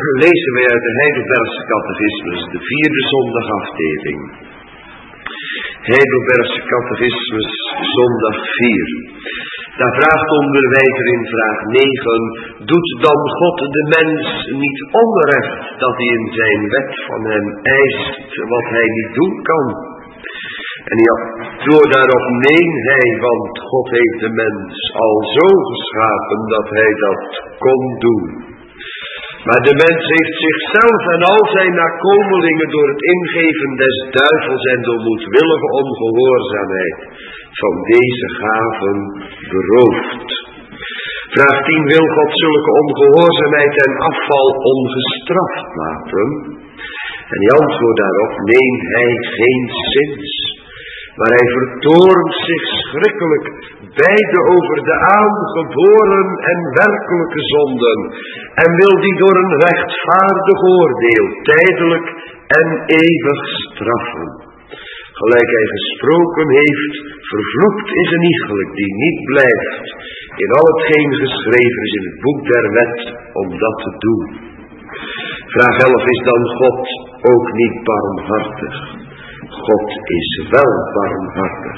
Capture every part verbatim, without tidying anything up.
lezen wij uit de Heidelbergse Catechismus, de vierde zondagafdeling. Heidelbergse Catechismus, zondag vier. Daar vraagt onderwijzer in vraag negen, doet dan God de mens niet onrecht dat hij in zijn wet van hem eist wat hij niet doen kan? En ja, door daarop meen hij, want God heeft de mens al zo geschapen dat hij dat kon doen. Maar de mens heeft zichzelf en al zijn nakomelingen door het ingeven des duivels en door moedwillige ongehoorzaamheid van deze gaven beroofd. Vraag tien, wil God zulke ongehoorzaamheid en afval ongestraft laten? En die antwoord daarop, nee, hij geenszins. Maar hij vertoornt zich schrikkelijk beide over de aangeboren en werkelijke zonden en wil die door een rechtvaardig oordeel tijdelijk en eeuwig straffen. Gelijk hij gesproken heeft, vervloekt is een iegelijk die niet blijft in al hetgeen geschreven is in het boek der wet om dat te doen. Vraag elf, is dan God ook niet barmhartig? God is wel barmhartig,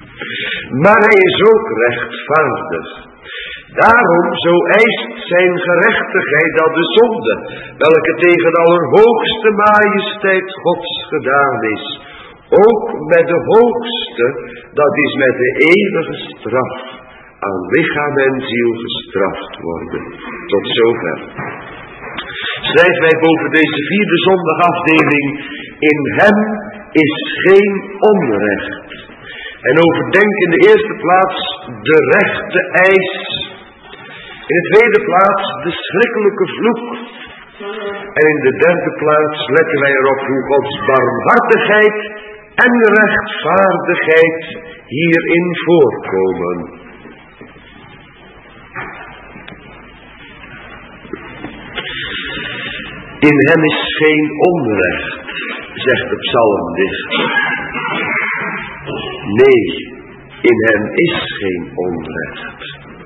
maar hij is ook rechtvaardig. Daarom zo eist zijn gerechtigheid dat de zonde, welke tegen allerhoogste majesteit Gods gedaan is, ook met de hoogste, dat is met de eeuwige straf, aan lichaam en ziel gestraft worden. Tot zover. Schrijven wij boven deze vierde zondagafdeling, in hem is geen onrecht. En overdenk in de eerste plaats de rechte eis. In de tweede plaats de schrikkelijke vloek. En in de derde plaats letten wij erop hoe Gods barmhartigheid en rechtvaardigheid hierin voorkomen. In hem is geen onrecht, zegt de psalmdichter. Nee, in hem is geen onrecht.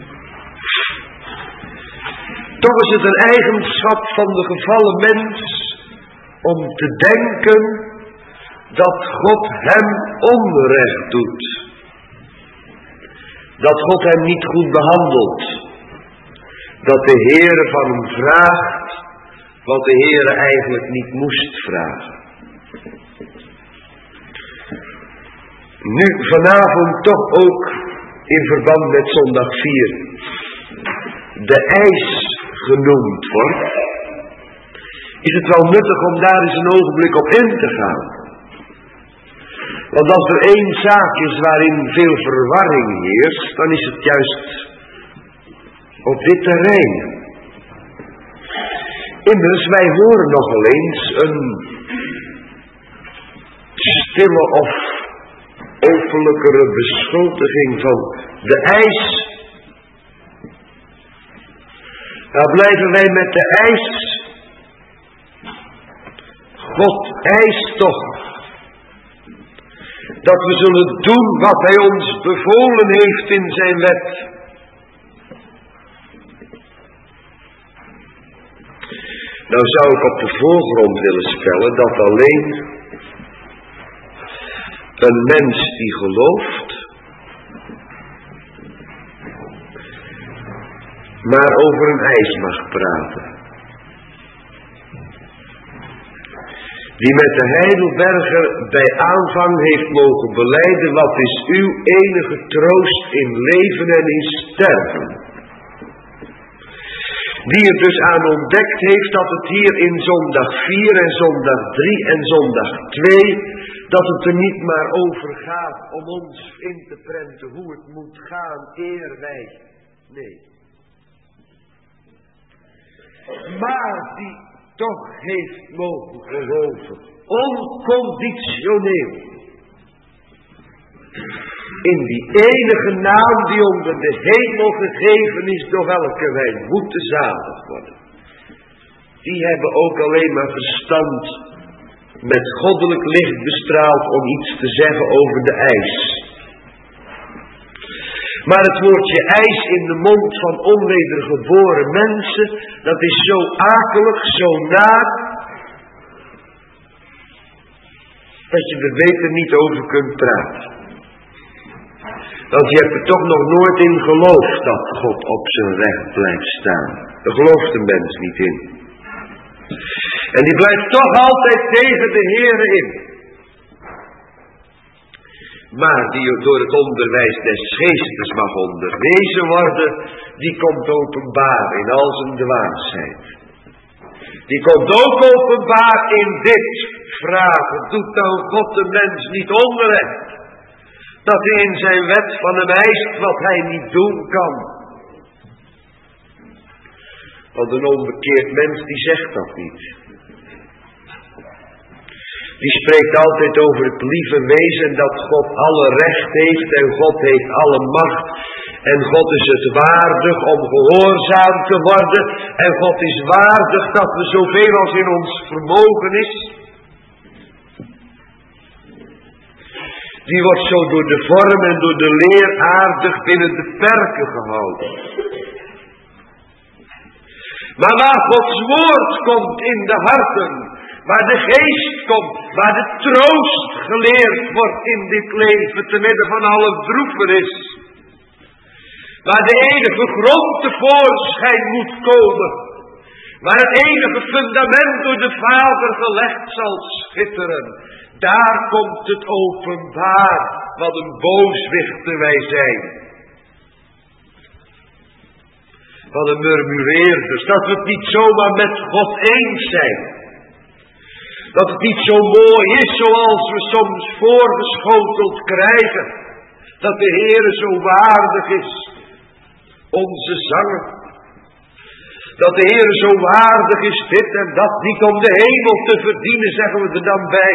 Toch is het een eigenschap van de gevallen mens om te denken dat God hem onrecht doet. Dat God hem niet goed behandelt. Dat de Heere van hem vraagt wat de Heere eigenlijk niet moest vragen. Nu vanavond toch ook in verband met zondag vier de eis genoemd wordt, is het wel nuttig om daar eens een ogenblik op in te gaan. Want als er één zaak is waarin veel verwarring heerst, dan is het juist op dit terrein. Immers, wij horen nogal eens een stille of openlijkere beschuldiging van de eis. Nou blijven wij met de eis. God eist toch dat we zullen doen wat hij ons bevolen heeft in zijn wet. Nou zou ik op de voorgrond willen stellen dat alleen een mens die gelooft, maar over een eis mag praten. Die met de Heidelberger bij aanvang heeft mogen belijden, wat is uw enige troost in leven en in sterven. Die er dus aan ontdekt heeft dat het hier in zondag vier en zondag drie en zondag twee, dat het er niet maar over gaat om ons in te prenten hoe het moet gaan eer wij. Nee. Maar die toch heeft mogen geloven, onconditioneel, in die enige naam die onder de hemel gegeven is, door welke wij moeten zalig worden. Die hebben ook alleen maar verstand met goddelijk licht bestraald om iets te zeggen over de eis. Maar het woordje ijs in de mond van onwedergeboren mensen, dat is zo akelig, zo naar, dat je er beter niet over kunt praten. Want je hebt er toch nog nooit in geloofd dat God op zijn recht blijft staan. Daar gelooft een mens niet in. En die blijft toch altijd tegen de Heere in. Maar die door het onderwijs des geestes mag onderwezen worden, die komt openbaar in al zijn dwaasheid. Die komt ook openbaar in dit vragen. Doet dan God de mens niet onrecht? Dat hij in zijn wet van hem eist wat hij niet doen kan. Want een onbekeerd mens die zegt dat niet. Die spreekt altijd over het lieve wezen dat God alle recht heeft en God heeft alle macht. En God is het waardig om gehoorzaam te worden. En God is waardig dat we zoveel als in ons vermogen is. Die wordt zo door de vorm en door de leer aardig binnen de perken gehouden. Maar waar Gods woord komt in de harten, waar de geest komt, waar de troost geleerd wordt in dit leven, te midden van alle droevenis, waar de enige grond tevoorschijn moet komen, waar het enige fundament door de Vader gelegd zal schitteren, daar komt het openbaar wat een booswichten wij zijn. Wat een murmureerders, dat we het niet zomaar met God eens zijn. Dat het niet zo mooi is zoals we soms voorgeschoteld krijgen. Dat de Heere zo waardig is. Onze zangen. Dat de Heere zo waardig is dit en dat. Niet om de hemel te verdienen, zeggen we er dan bij.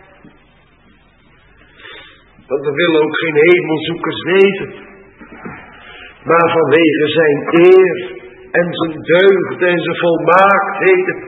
Want we willen ook geen hemelzoekers weten. Maar vanwege zijn eer en zijn deugd en zijn volmaaktheden.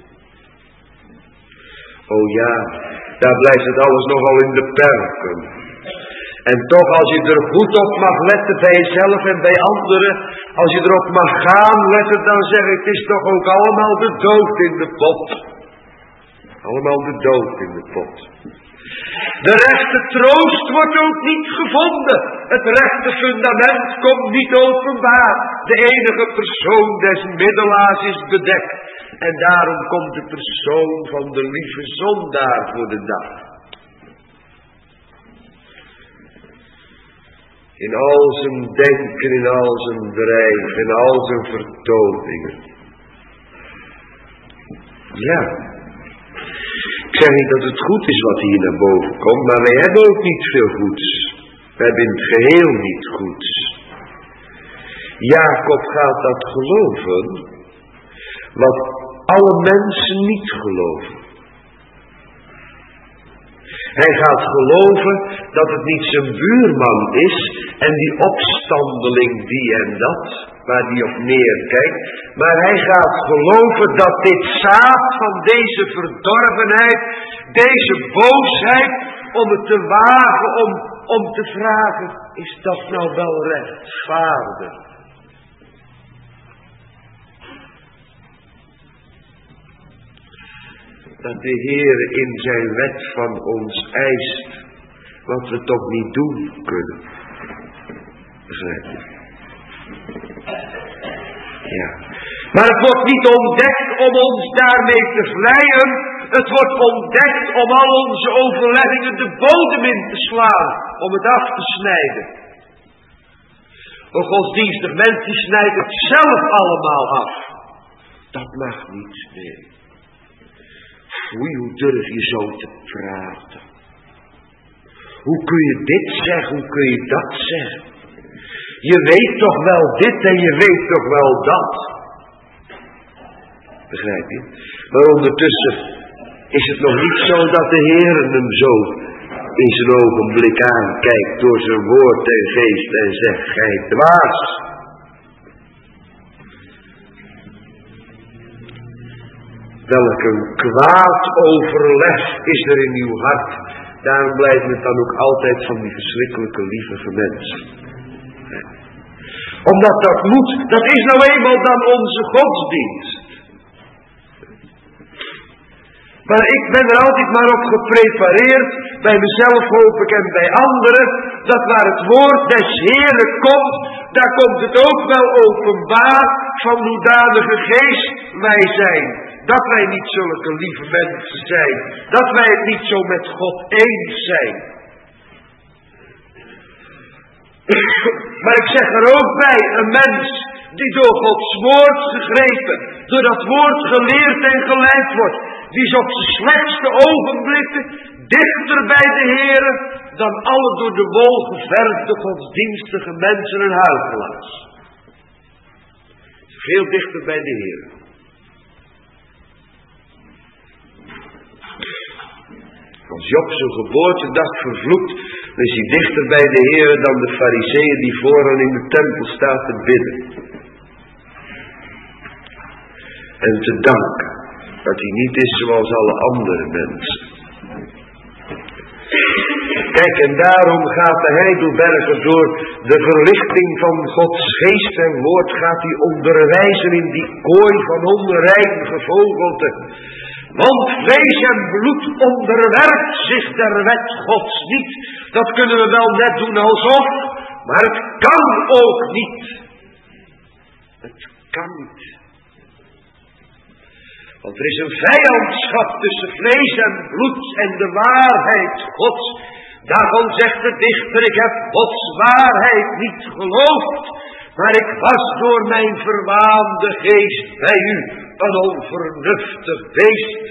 Oh ja, daar blijft het alles nogal in de perken. En toch als je er goed op mag letten bij jezelf en bij anderen. Als je erop mag gaan letten, dan zeg ik, het is toch ook allemaal de dood in de pot. Allemaal de dood in de pot. De rechte troost wordt ook niet gevonden. Het rechte fundament komt niet openbaar. De enige persoon des middelaars is bedekt. En daarom komt de persoon van de lieve zondaar voor de dag. In al zijn denken, in al zijn drijf, in al zijn vertoningen. Ja. Ik zeg niet dat het goed is wat hier naar boven komt, maar wij hebben ook niet veel goeds. We hebben in het geheel niet goeds. Jacob gaat dat geloven, wat alle mensen niet geloven. Hij gaat geloven dat het niet zijn buurman is en die opstandeling die en dat, waar die op neerkijkt. Maar hij gaat geloven dat dit zaad van deze verdorvenheid, deze boosheid, om het te wagen, om, om te vragen, is dat nou wel rechtvaardig? Dat de Heer in zijn wet van ons eist, wat we toch niet doen kunnen. Begrijp je? Ja. Maar het wordt niet ontdekt om ons daarmee te vleien. Het wordt ontdekt om al onze overleggingen de bodem in te slaan. Om het af te snijden. Een godsdienstig mens die snijdt het zelf allemaal af. Dat mag niet, nee. Oei, hoe durf je zo te praten? Hoe kun je dit zeggen, hoe kun je dat zeggen? Je weet toch wel dit en je weet toch wel dat? Begrijp je? Maar ondertussen is het nog niet zo dat de Heer hem zo in zijn ogenblik aankijkt door zijn woord en geest en zegt, gij dwaas. Welk een kwaad overleg is er in uw hart. Daarom blijven het dan ook altijd van die verschrikkelijke lievige mensen. ben. Omdat dat moet, dat is nou eenmaal dan onze godsdienst. Maar ik ben er altijd maar op geprepareerd, bij mezelf hoop ik en bij anderen, dat waar het woord des Heeren komt, daar komt het ook wel openbaar van hoedanige geest wij zijn. Dat wij niet zulke lieve mensen zijn, dat wij het niet zo met God eens zijn. Maar ik zeg er ook bij, een mens die door Gods woord gegrepen, door dat woord geleerd en geleid wordt, die is op zijn slechtste ogenblikken dichter bij de Heere dan alle door de wol geverfde godsdienstige mensen en huichelaars. Veel dichter bij de Heere. Als Job zijn geboortedag vervloekt, dan is hij dichter bij de Heere dan de fariseeën die vooraan in de tempel staat te bidden. En te danken dat hij niet is zoals alle andere mensen. Kijk, en daarom gaat de Heidelberger door de verlichting van Gods geest en woord, gaat hij onderwijzen in die kooi van onrein gevogelte. Want vlees en bloed onderwerpt zich der wet Gods niet. Dat kunnen we wel net doen alsof, maar het kan ook niet. Het kan niet. Want er is een vijandschap tussen vlees en bloed en de waarheid Gods. Daarvan zegt de dichter, ik heb Gods waarheid niet geloofd, maar ik was door mijn verwaande geest bij u een onvernuftig beest.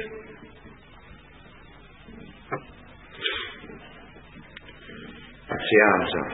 Wat ze aanzag.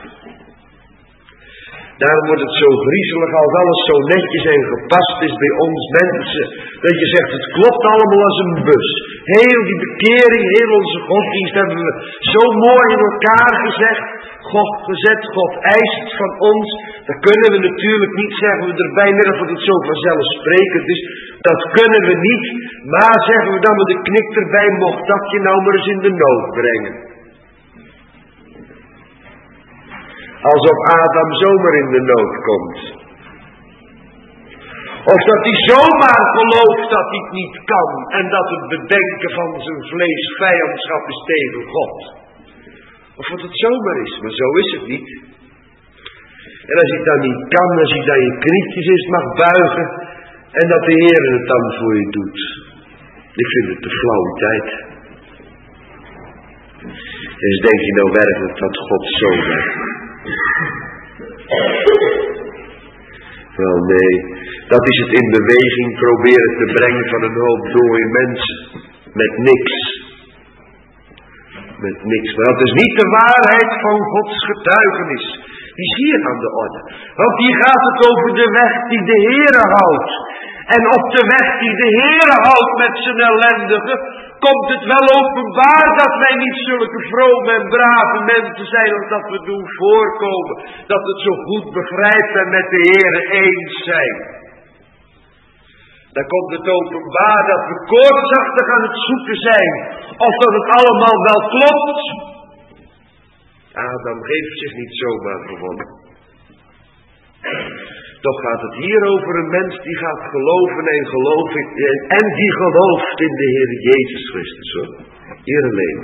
Daarom wordt het zo griezelig als alles zo netjes en gepast is bij ons mensen. Dat je zegt, het klopt allemaal als een bus. Heel die bekering, heel onze godsdienst hebben we zo mooi in elkaar gezegd. God gezet, God eist het van ons. Dat kunnen we natuurlijk niet, zeggen we erbij, net of het zo vanzelfsprekend is. Dat kunnen we niet. Maar zeggen we dan met de knik erbij, mocht dat je nou maar eens in de nood brengen. Alsof Adam zomaar in de nood komt. Of dat hij zomaar gelooft dat hij het niet kan. En dat het bedenken van zijn vlees vijandschap is tegen God. Of dat het zomaar is. Maar zo is het niet. En als hij dat niet kan. Als hij dat je knietjes is mag buigen. En dat de Heer het dan voor je doet. Ik vind het de flauwe tijd. Dus denk je nou werkelijk dat God zo werkt? Wel nee, dat is het in beweging proberen te brengen van een hoop dode mensen. Met niks. Met niks. Maar dat is niet de waarheid van Gods getuigenis. Die is hier aan de orde. Want hier gaat het over de weg die de Heere houdt. En op de weg die de Heere houdt met zijn ellendige, komt het wel openbaar dat wij niet zulke vrome en brave mensen zijn als dat we doen voorkomen. Dat we het zo goed begrijpen en met de Heere eens zijn. Dan komt het openbaar dat we koortsachtig aan het zoeken zijn. Of dat het allemaal wel klopt. Adam heeft zich niet zomaar gewonnen. Toch gaat het hier over een mens die gaat geloven en geloof ik, en die gelooft in de Heer Jezus Christus, hoor. Hier alleen.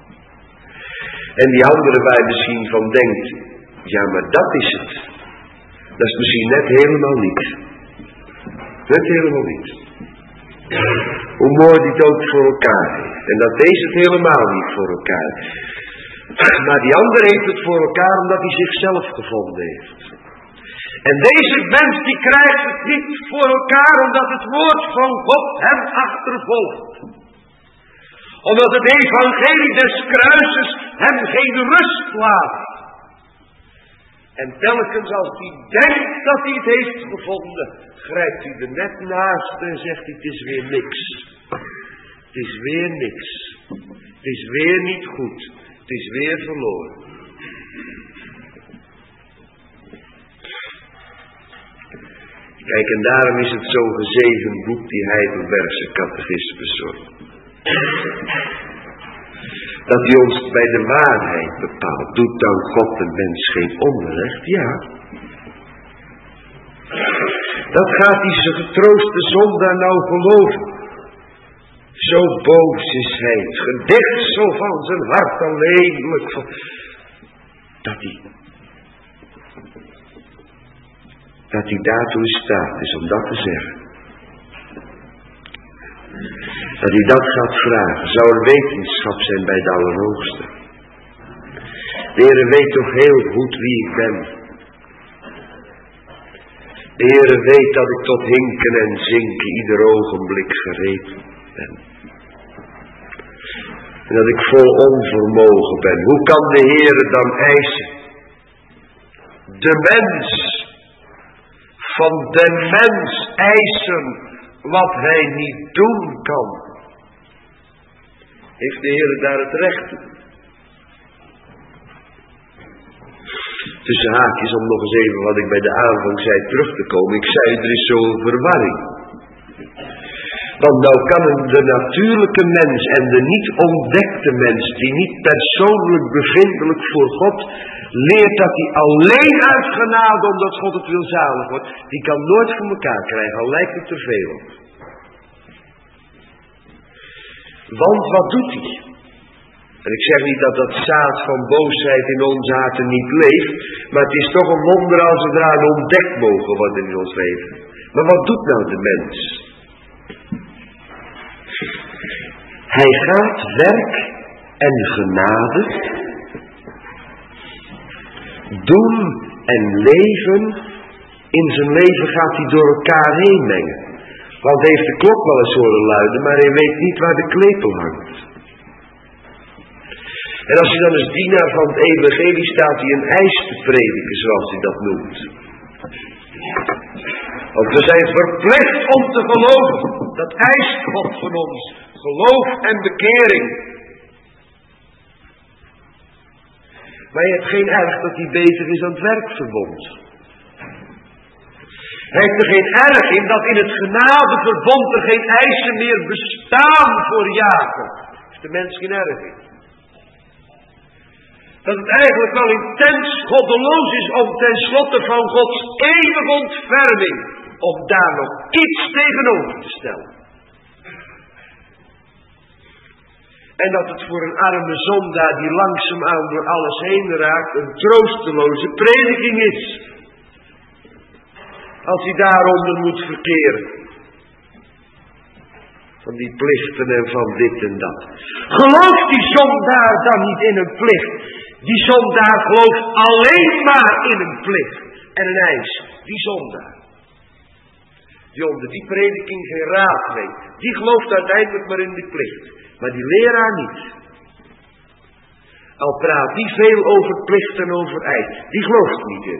En die andere waar je misschien van denkt, ja maar dat is het. Dat is misschien net helemaal niet. Net helemaal niet. Hoe mooi die het ook voor elkaar heeft. En dat deze het helemaal niet voor elkaar. Maar die andere heeft het voor elkaar omdat hij zichzelf gevonden heeft. En deze mens die krijgt het niet voor elkaar omdat het woord van God hem achtervolgt. Omdat het evangelie des kruises hem geen rust laat. En telkens als hij denkt dat hij het heeft gevonden, grijpt hij er net naast en zegt hij, het is weer niks. Het is weer niks. Het is weer niet goed. Het is weer verloren. Kijk, en daarom is het zo'n gezegend boek, die Heidelbergse catechismus. Dat hij ons bij de waarheid bepaalt. Doet dan God de mens geen onrecht? Ja. Dat gaat die getrooste zondaar nou geloven. Zo boos is hij, het gedicht zo van zijn hart alleenlijk. Dat hij, dat hij daartoe in staat is om dat te zeggen. Dat hij dat gaat vragen, zou een wetenschap zijn bij de Allerhoogste. De Heere weet toch heel goed wie ik ben. De Heere weet dat ik tot hinken en zinken ieder ogenblik gereed ben. En dat ik vol onvermogen ben. Hoe kan de Heere dan eisen? De mens, van de mens eisen wat hij niet doen kan. Heeft de Heere daar het recht toe? Tussen haakjes, om nog eens even wat ik bij de aanvang zei terug te komen. Ik zei, er is zo'n verwarring. Want nou kan de natuurlijke mens en de niet ontdekte mens, die niet persoonlijk bevindelijk voor God, leert dat hij alleen uit genade, omdat God het wil zalig wordt, die kan nooit voor elkaar krijgen, al lijkt het er veel op. Want wat doet hij? En ik zeg niet dat dat zaad van boosheid in onze harten niet leeft, maar het is toch een wonder als we eraan ontdekt mogen worden in ons leven. Maar wat doet nou de mens? Hij gaat werk en genade doen en leven. In zijn leven gaat hij door elkaar heen mengen. Want hij heeft de klok wel eens horen luiden, maar hij weet niet waar de klepel hangt. En als hij dan als dienaar van het evangelie staat, hij een eis te prediken, zoals hij dat noemt. Want we zijn verplicht om te geloven. Dat eist God van ons. Geloof en bekering. Maar je hebt geen erg dat hij bezig is aan het werkverbond. Hij heeft er geen erg in dat in het genadeverbond er geen eisen meer bestaan voor Jacob. Daar heeft de mens geen erg in. Dat het eigenlijk wel intens goddeloos is om tenslotte van Gods eeuwige ontferming, om daar nog iets tegenover te stellen. En dat het voor een arme zondaar die langzaamaan door alles heen raakt, een troosteloze prediking is. Als hij daaronder moet verkeren. Van die plichten en van dit en dat. Gelooft die zondaar dan niet in een plicht? Die zondaar gelooft alleen maar in een plicht en een eis. Die zondaar. Die onder die prediking geen raad weet. Die gelooft uiteindelijk maar in die plicht. Maar die leraar niet. Al praat die veel over plicht en over eis. Die gelooft niet in.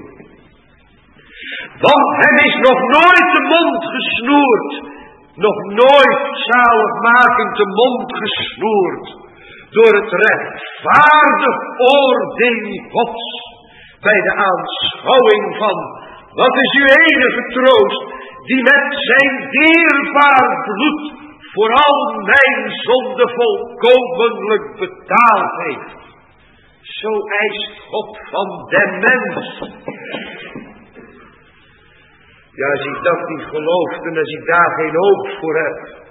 Want hem is nog nooit de mond gesnoerd. Nog nooit zaligmakend de mond gesnoerd. Door het rechtvaardig oordeel Gods. Bij de aanschouwing van, wat is uw enige troost, die met zijn dierbaar bloed voor al mijn zonde volkomenlijk betaald heeft. Zo eist God van den mens. Ja, als ik dat niet gelooft en als ik daar geen hoop voor heb,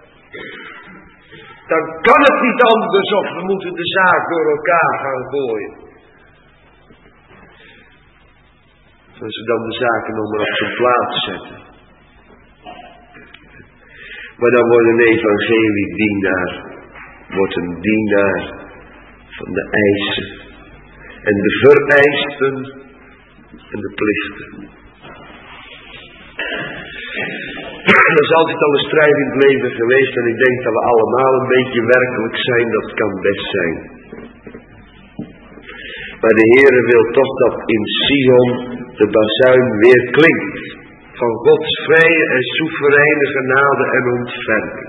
dan kan het niet anders of we moeten de zaak door elkaar gaan gooien. Zoals we dan de zaken nog maar op zijn plaats zetten. Maar dan wordt een evangelie-dienaar, wordt een dienaar van de eisen en de vereisten en de plichten. Dat is altijd al een strijd in het leven geweest en ik denk dat we allemaal een beetje werkelijk zijn, dat kan best zijn. Maar de Heere wil toch dat in Sion de bazuin weer klinkt. Van Gods vrije en soevereine genade en ontferming.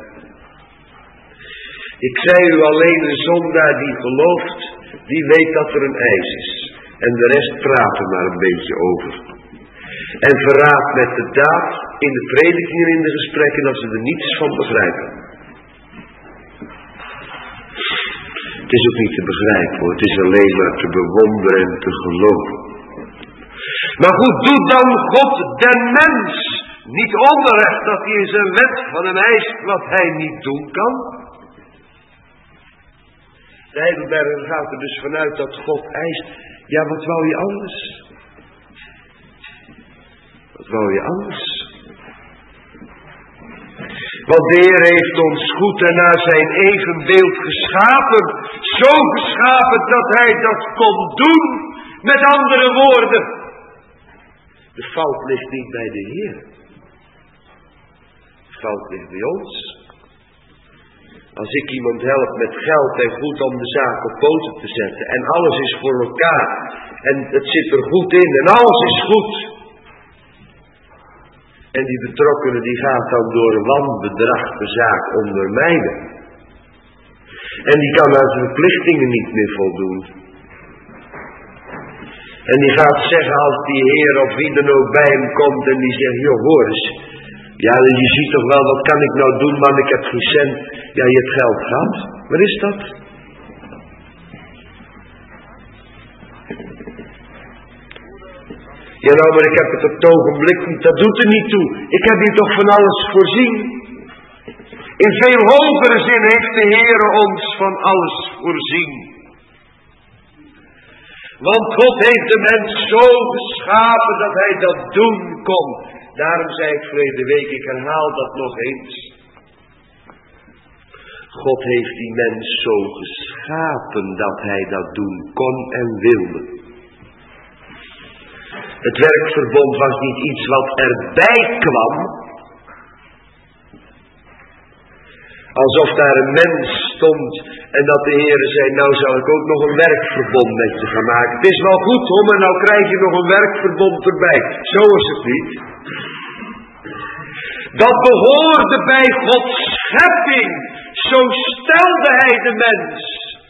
Ik zei u alleen een zondaar die gelooft, die weet dat er een eis is. En de rest praat er maar een beetje over. En verraadt met de daad in de predikingen en in de gesprekken dat ze er niets van begrijpen. Het is ook niet te begrijpen hoor, het is alleen maar te bewonderen en te geloven. Maar goed, doet dan God den mens niet onrecht dat hij in zijn wet van hem eist wat hij niet doen kan? De Heidelberger gaat er dus vanuit dat God eist, ja wat wou je anders? Wat wou je anders? Want de Heer heeft ons goed en naar zijn evenbeeld geschapen. Zo geschapen dat hij dat kon doen. Met andere woorden. De fout ligt niet bij de Heer. De fout ligt bij ons. Als ik iemand help met geld en goed om de zaak op poten te zetten. En alles is voor elkaar. En het zit er goed in. En alles is goed. En die betrokkenen die gaat dan door een wanbedrag de zaak ondermijnen. En die kan aan zijn verplichtingen niet meer voldoen. En die gaat zeggen als die Heer of wie dan ook bij hem komt en die zegt, joh hoor eens. Ja je ziet toch wel wat kan ik nou doen man ik heb geen cent. Ja je hebt geld gehad. Wat is dat? Ja nou, maar ik heb het op het ogenblik niet, dat doet er niet toe. Ik heb hier toch van alles voorzien. In veel hogere zin heeft de Heer ons van alles voorzien. Want God heeft de mens zo geschapen dat hij dat doen kon. Daarom zei ik verleden week, ik herhaal dat nog eens. God heeft die mens zo geschapen dat hij dat doen kon en wilde. Het werkverbond was niet iets wat erbij kwam. Alsof daar een mens stond en dat de Heer zei, nou zou ik ook nog een werkverbond met je gaan maken. Het is wel goed hoor, maar nou krijg je nog een werkverbond erbij. Zo is het niet. Dat behoorde bij Gods schepping. Zo stelde hij de mens.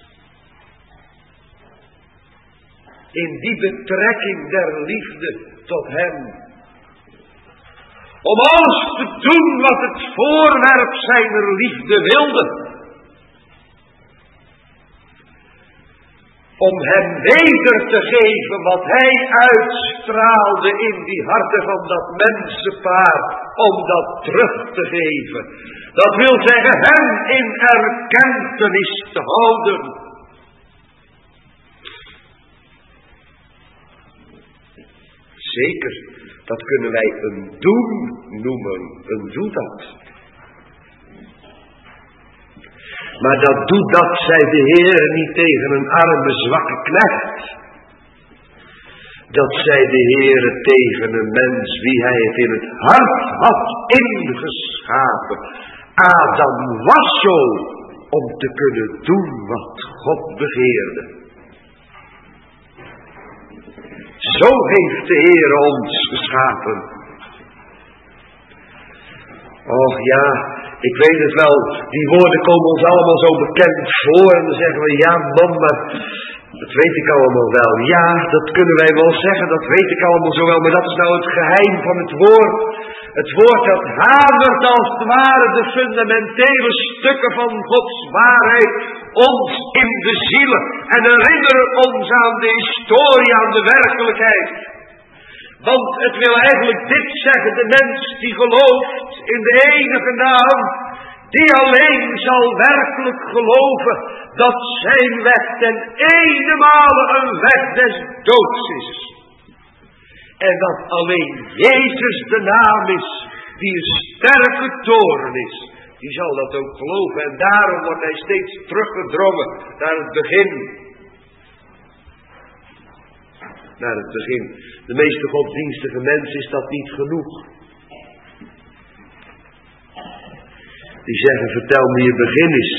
In die betrekking der liefde tot hem. Om alles te doen wat het voorwerp zijner liefde wilde. Om hem weder te geven wat hij uitstraalde in die harten van dat mensenpaar. Om dat terug te geven. Dat wil zeggen hem in erkentenis te houden. Zeker, dat kunnen wij een doen noemen, een doe dat. Maar dat doe dat, zei de Heer, niet tegen een arme, zwakke knecht. Dat zei de Heer tegen een mens wie hij het in het hart had ingeschapen. Adam was zo om te kunnen doen wat God begeerde. Zo heeft de Heer ons geschapen. Och ja, ik weet het wel, die woorden komen ons allemaal zo bekend voor. En dan zeggen we, ja man, maar dat weet ik allemaal wel. Ja, dat kunnen wij wel zeggen, dat weet ik allemaal zo wel. Maar dat is nou het geheim van het woord. Het woord dat hamert als het ware de fundamentele stukken van Gods waarheid ons in de zielen. En herinneren ons aan de historie, aan de werkelijkheid. Want het wil eigenlijk dit zeggen, de mens die gelooft in de enige naam, die alleen zal werkelijk geloven dat zijn weg ten eenenmale een weg des doods is. En dat alleen Jezus de naam is, die een sterke toren is. Die zal dat ook geloven en daarom wordt hij steeds teruggedrongen naar het begin. Naar het begin. De meeste godsdienstige mens is dat niet genoeg. Die zeggen, vertel me je begin is.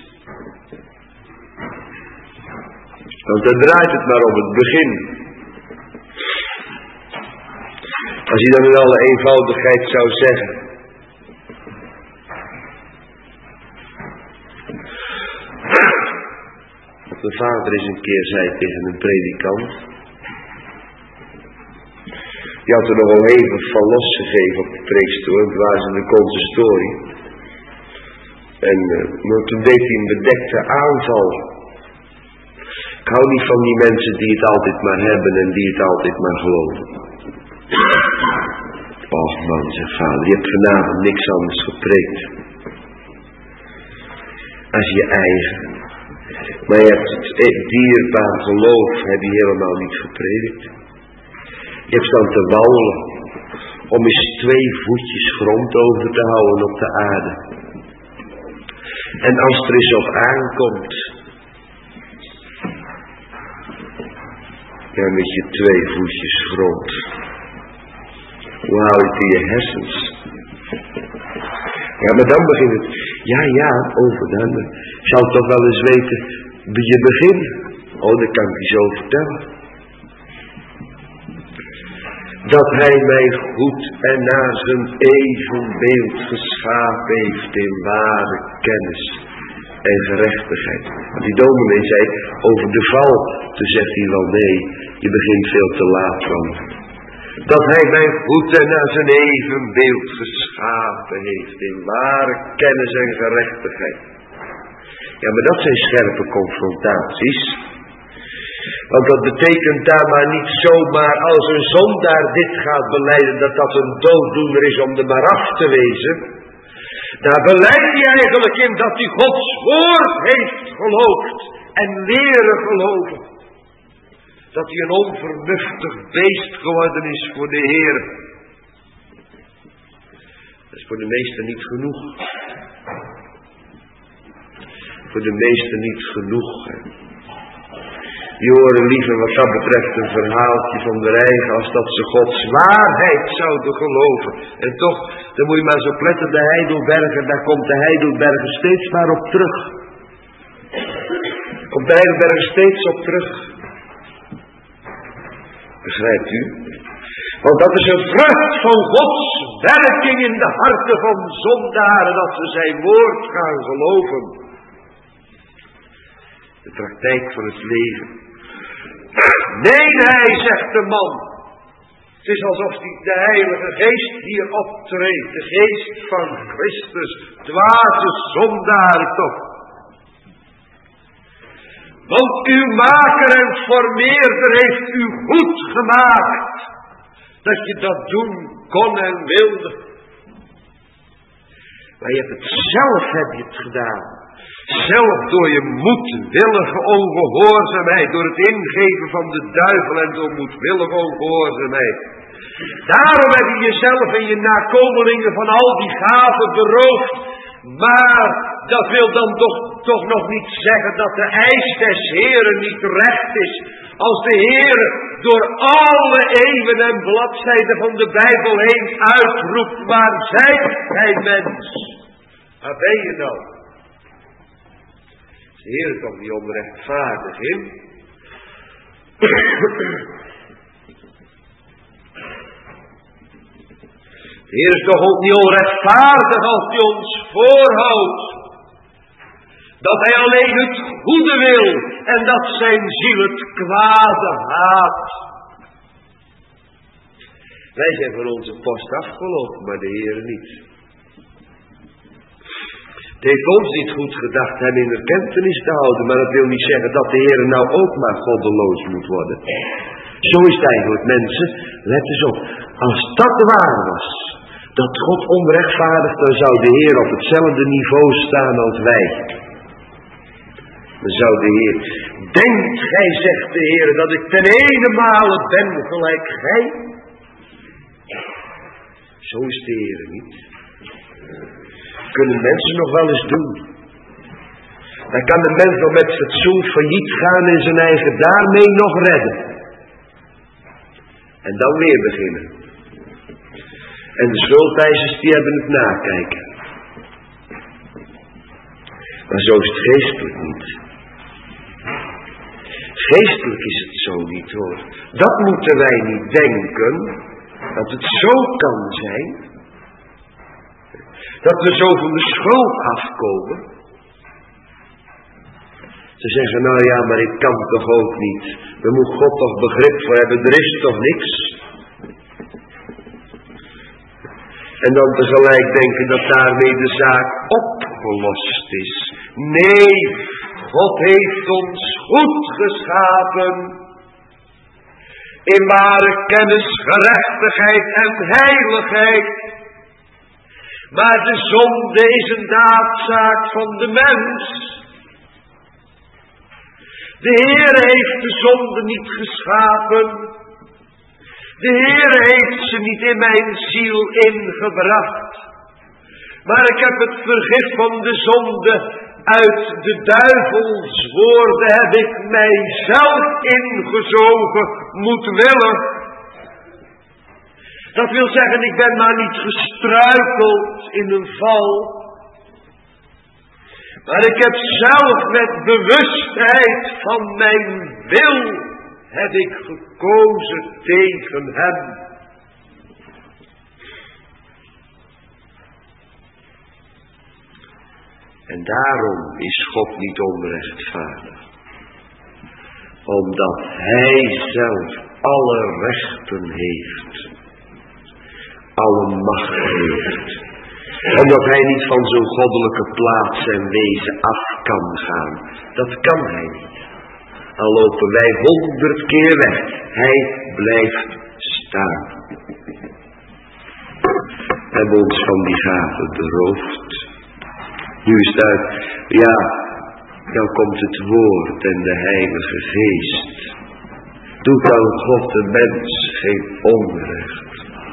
Want dan draait het maar om het begin. Als je dan in alle eenvoudigheid zou zeggen. Wat mijn vader eens een keer zei tegen een predikant. Die had er nog wel even van losgegeven op de preekstoel. Het was in de consistorie. En uh, toen deed hij een bedekte aanval Ik hou niet van die mensen die het altijd maar hebben en die het altijd maar geloven. Och man, zegt vader, je hebt vanavond niks anders gepreekt als je eigen. Maar je hebt het dierbaar geloof, heb je helemaal niet gepredikt. Je hebt staan te wandelen om eens twee voetjes grond over te houden op de aarde. En als er eens op aankomt, ja, met je twee voetjes grond, hoe hou je het in je hersens? Ja, maar dan begint het. Ja, ja, over dan. Ik zou toch wel eens weten wie je begint. Oh, dat kan ik je zo vertellen. Dat hij mij goed en naar zijn evenbeeld geschapen heeft in ware kennis en gerechtigheid. Want die dominee zei over de val, toen zegt hij wel nee, je begint veel te laat van. Dat hij mij goed en naar zijn evenbeeld geschapen heeft in ware kennis en gerechtigheid. Ja, maar dat zijn scherpe confrontaties. Want dat betekent daar maar niet zomaar als een zondaar dit gaat belijden, dat dat een dooddoener is om er maar af te wezen. Daar belijdt hij eigenlijk in dat hij Gods woord heeft geloofd en leren geloven. Dat hij een onvernuftig beest geworden is voor de Heer. Dat is voor de meesten niet genoeg. Voor de meesten niet genoeg. Hè. Die horen liever wat dat betreft een verhaaltje van de eigen als dat ze Gods waarheid zouden geloven. En toch, dan moet je maar zo pletten, de Heidelberger, daar komt de Heidelberger steeds maar op terug. Komt de Heidelberger steeds op terug. Begrijpt u? Want dat is een vrucht van Gods werking in de harten van zondaren, dat ze zijn woord gaan geloven. De praktijk van het leven. Nee, nee, zegt de man. Het is alsof die, de Heilige Geest hier optreedt. De Geest van Christus. Dwaze zondaren toch. Want uw maker en formeerder heeft u goed gemaakt. Dat je dat doen kon en wilde. Maar je hebt het zelf heb je het gedaan. Zelf door je moedwillige ongehoorzaamheid, door het ingeven van de duivel en door moedwillige ongehoorzaamheid. Daarom heb je jezelf en je nakomelingen van al die gaven beroofd. Maar dat wil dan toch, toch nog niet zeggen dat de eis des Heeren niet recht is. Als de Heer door alle eeuwen en bladzijden van de Bijbel heen uitroept, waar zijt gij mens? Waar ben je nou? De Heer is toch niet onrechtvaardig in? De Heer is toch ook niet onrechtvaardig als hij ons voorhoudt. Dat hij alleen het goede wil en dat zijn ziel het kwade haat. Wij zijn van onze post afgelopen, maar de Heer niet. Het heeft ons niet goed gedacht hem in erkentenis te houden, maar dat wil niet zeggen dat de Heer nou ook maar goddeloos moet worden. Zo is het eigenlijk, mensen. Let eens op. Als dat waar was, dat God onrechtvaardig, dan zou de Heer op hetzelfde niveau staan als wij. Dan zou de Heer, denkt gij, zegt de Heer, dat ik ten ene male ben gelijk gij? Zo is de Heer niet. Kunnen mensen nog wel eens doen. Dan kan de mens nog met fatsoen failliet gaan en zijn eigen daarmee nog redden. En dan weer beginnen. En de schuldeisers die hebben het nakijken. Maar zo is het geestelijk niet. Geestelijk is het zo niet hoor. Dat moeten wij niet denken. Dat het zo kan zijn. Dat we zo van de schuld afkomen. Ze zeggen, nou ja, maar ik kan toch ook niet. Daar moet God toch begrip voor hebben, er is toch niks. En dan tegelijk denken dat daarmee de zaak opgelost is. Nee, God heeft ons goed geschapen. In ware kennis, gerechtigheid en heiligheid. Maar de zonde is een daadzaak van de mens. De Heer heeft de zonde niet geschapen. De Heer heeft ze niet in mijn ziel ingebracht. Maar ik heb het vergif van de zonde uit de duivels woorden heb ik mijzelf ingezogen moet willen. Dat wil zeggen, ik ben maar niet gestruikeld in een val. Maar ik heb zelf met bewustheid van mijn wil, heb ik gekozen tegen hem. En daarom is God niet onrechtvaardig. Omdat hij zelf alle rechten heeft. Alle macht heeft. Omdat hij niet van zo'n goddelijke plaats en wezen af kan gaan. Dat kan hij niet. Al lopen wij honderd keer weg. Hij blijft staan. Hebben ons van die gave beroofd. Nu is daar, ja, dan komt het woord en de Heilige Geest. Doet dan God de mens geen onrecht.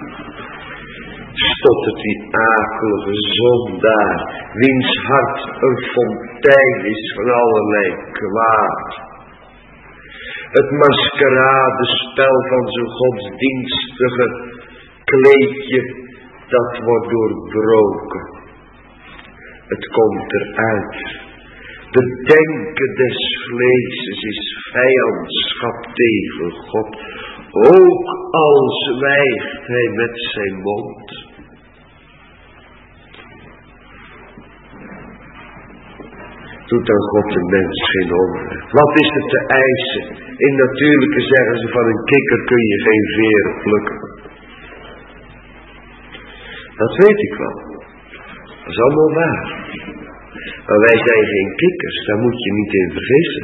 Stottert die akelige zondaar, wiens hart een fontein is van allerlei kwaad. Het maskeradespel van zo'n godsdienstige kleedje, dat wordt doorbroken. Het komt eruit. De denken des vleeses is vijandschap tegen God. Ook al zwijgt hij met zijn mond. Doet dan God de mens geen onrecht. Wat is er te eisen? In natuurlijke zeggen ze van een kikker kun je geen veren plukken. Dat weet ik wel. Dat is allemaal waar. Maar wij zijn geen kikkers, daar moet je niet in vergissen.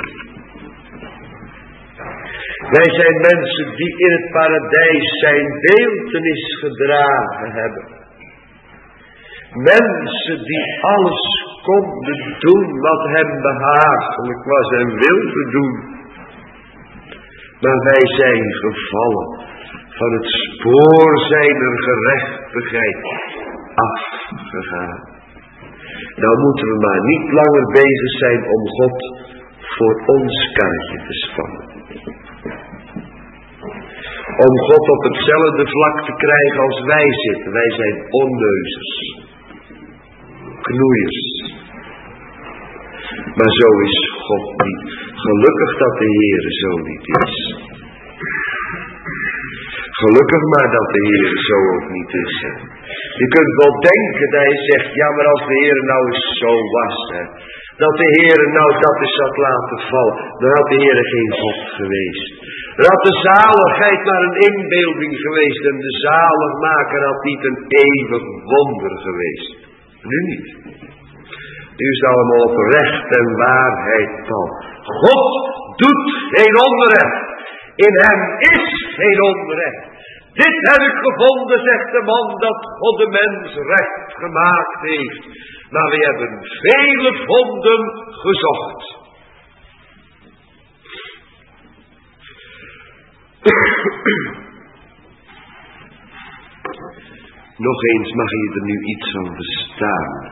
Wij zijn mensen die in het paradijs zijn beeltenis gedragen hebben. Mensen die alles konden doen wat hem behagelijk was en wilden doen. Maar wij zijn gevallen van het spoor zijner gerechtigheid afgegaan. Nou moeten we maar niet langer bezig zijn om God voor ons karretje te spannen. Om God op hetzelfde vlak te krijgen als wij zitten. Wij zijn onneuzers. Knoeiers. Maar zo is God niet. Gelukkig dat de Heere zo niet is. Gelukkig maar dat de Heere zo ook niet is. Hè. Je kunt wel denken dat je zegt, ja maar als de Heere nou eens zo was. Hè, dat de Heere nou dat eens had laten vallen. Dan had de Heere geen God geweest. Dan had de zaligheid maar een inbeelding geweest. En de zaligmaker had niet een eeuwig wonder geweest. Nu niet. Nu is het allemaal op recht en waarheid tal. God doet geen onrecht. In hem is geen onrecht. Dit heb ik gevonden, zegt de man, dat God de mens recht gemaakt heeft. Maar we hebben vele vonden gezocht. Nog eens mag je er nu iets van verstaan.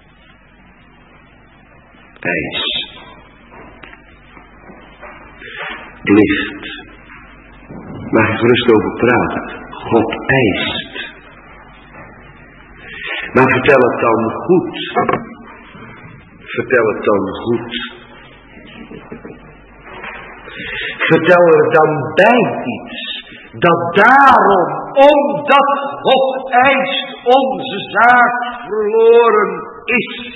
Eis. Plicht. Mag ik gerust over praten. God eist. Maar vertel het dan goed. Vertel het dan goed. Vertel er dan bij iets. Dat daarom, omdat God eist, onze zaak verloren is.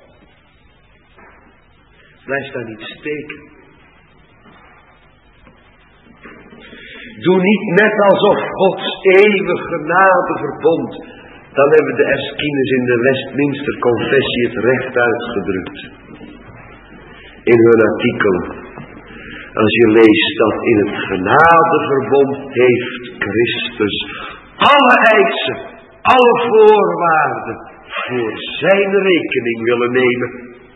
Blijf daar niet steken. Doe niet net alsof Gods eeuwige genadeverbond. Dan hebben de Eskines in de Westminster Confessie het recht uitgedrukt. in hun artikel. Als je leest dat in het genadeverbond heeft Christus alle eisen, alle voorwaarden voor zijn rekening willen nemen.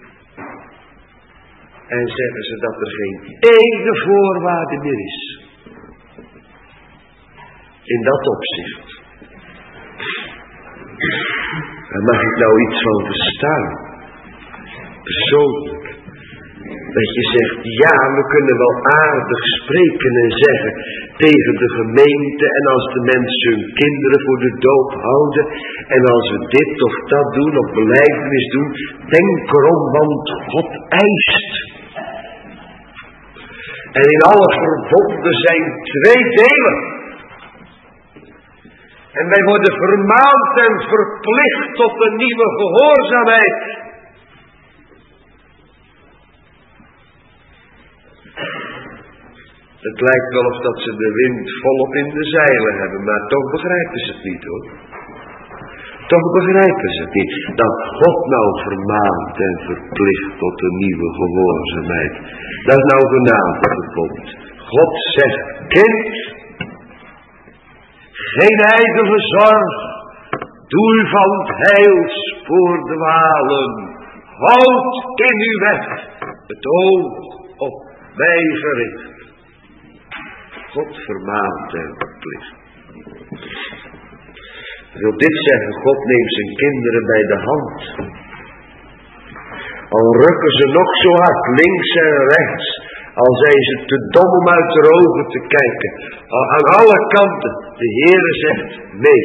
En zeggen ze dat er geen ene voorwaarde meer is. In dat opzicht. Daar mag ik nou iets van verstaan. Persoonlijk. Dat je zegt, ja, we kunnen wel aardig spreken en zeggen tegen de gemeente. En als de mensen hun kinderen voor de doop houden. En als we dit of dat doen, of belijdenis doen. Denk erom, want God eist. En in alle verbonden zijn twee delen. En wij worden vermaand en verplicht tot een nieuwe gehoorzaamheid. Het lijkt wel of dat ze de wind volop in de zeilen hebben, maar toch begrijpen ze het niet hoor. Toch begrijpen ze het niet. Dat God nou vermaant en verplicht tot een nieuwe gehoorzaamheid. Dat is nou genadeverbond. God zegt, kind, geen ijdele zorg, doe u van het heilspoor dwalen. Houd in uw weg het oog op mij gericht. God vermaant en verplicht. Wil dit zeggen, God neemt zijn kinderen bij de hand. Al rukken ze nog zo hard links en rechts. Al zijn ze te dom om uit de ogen te kijken. Al aan alle kanten. De Heere zegt, nee.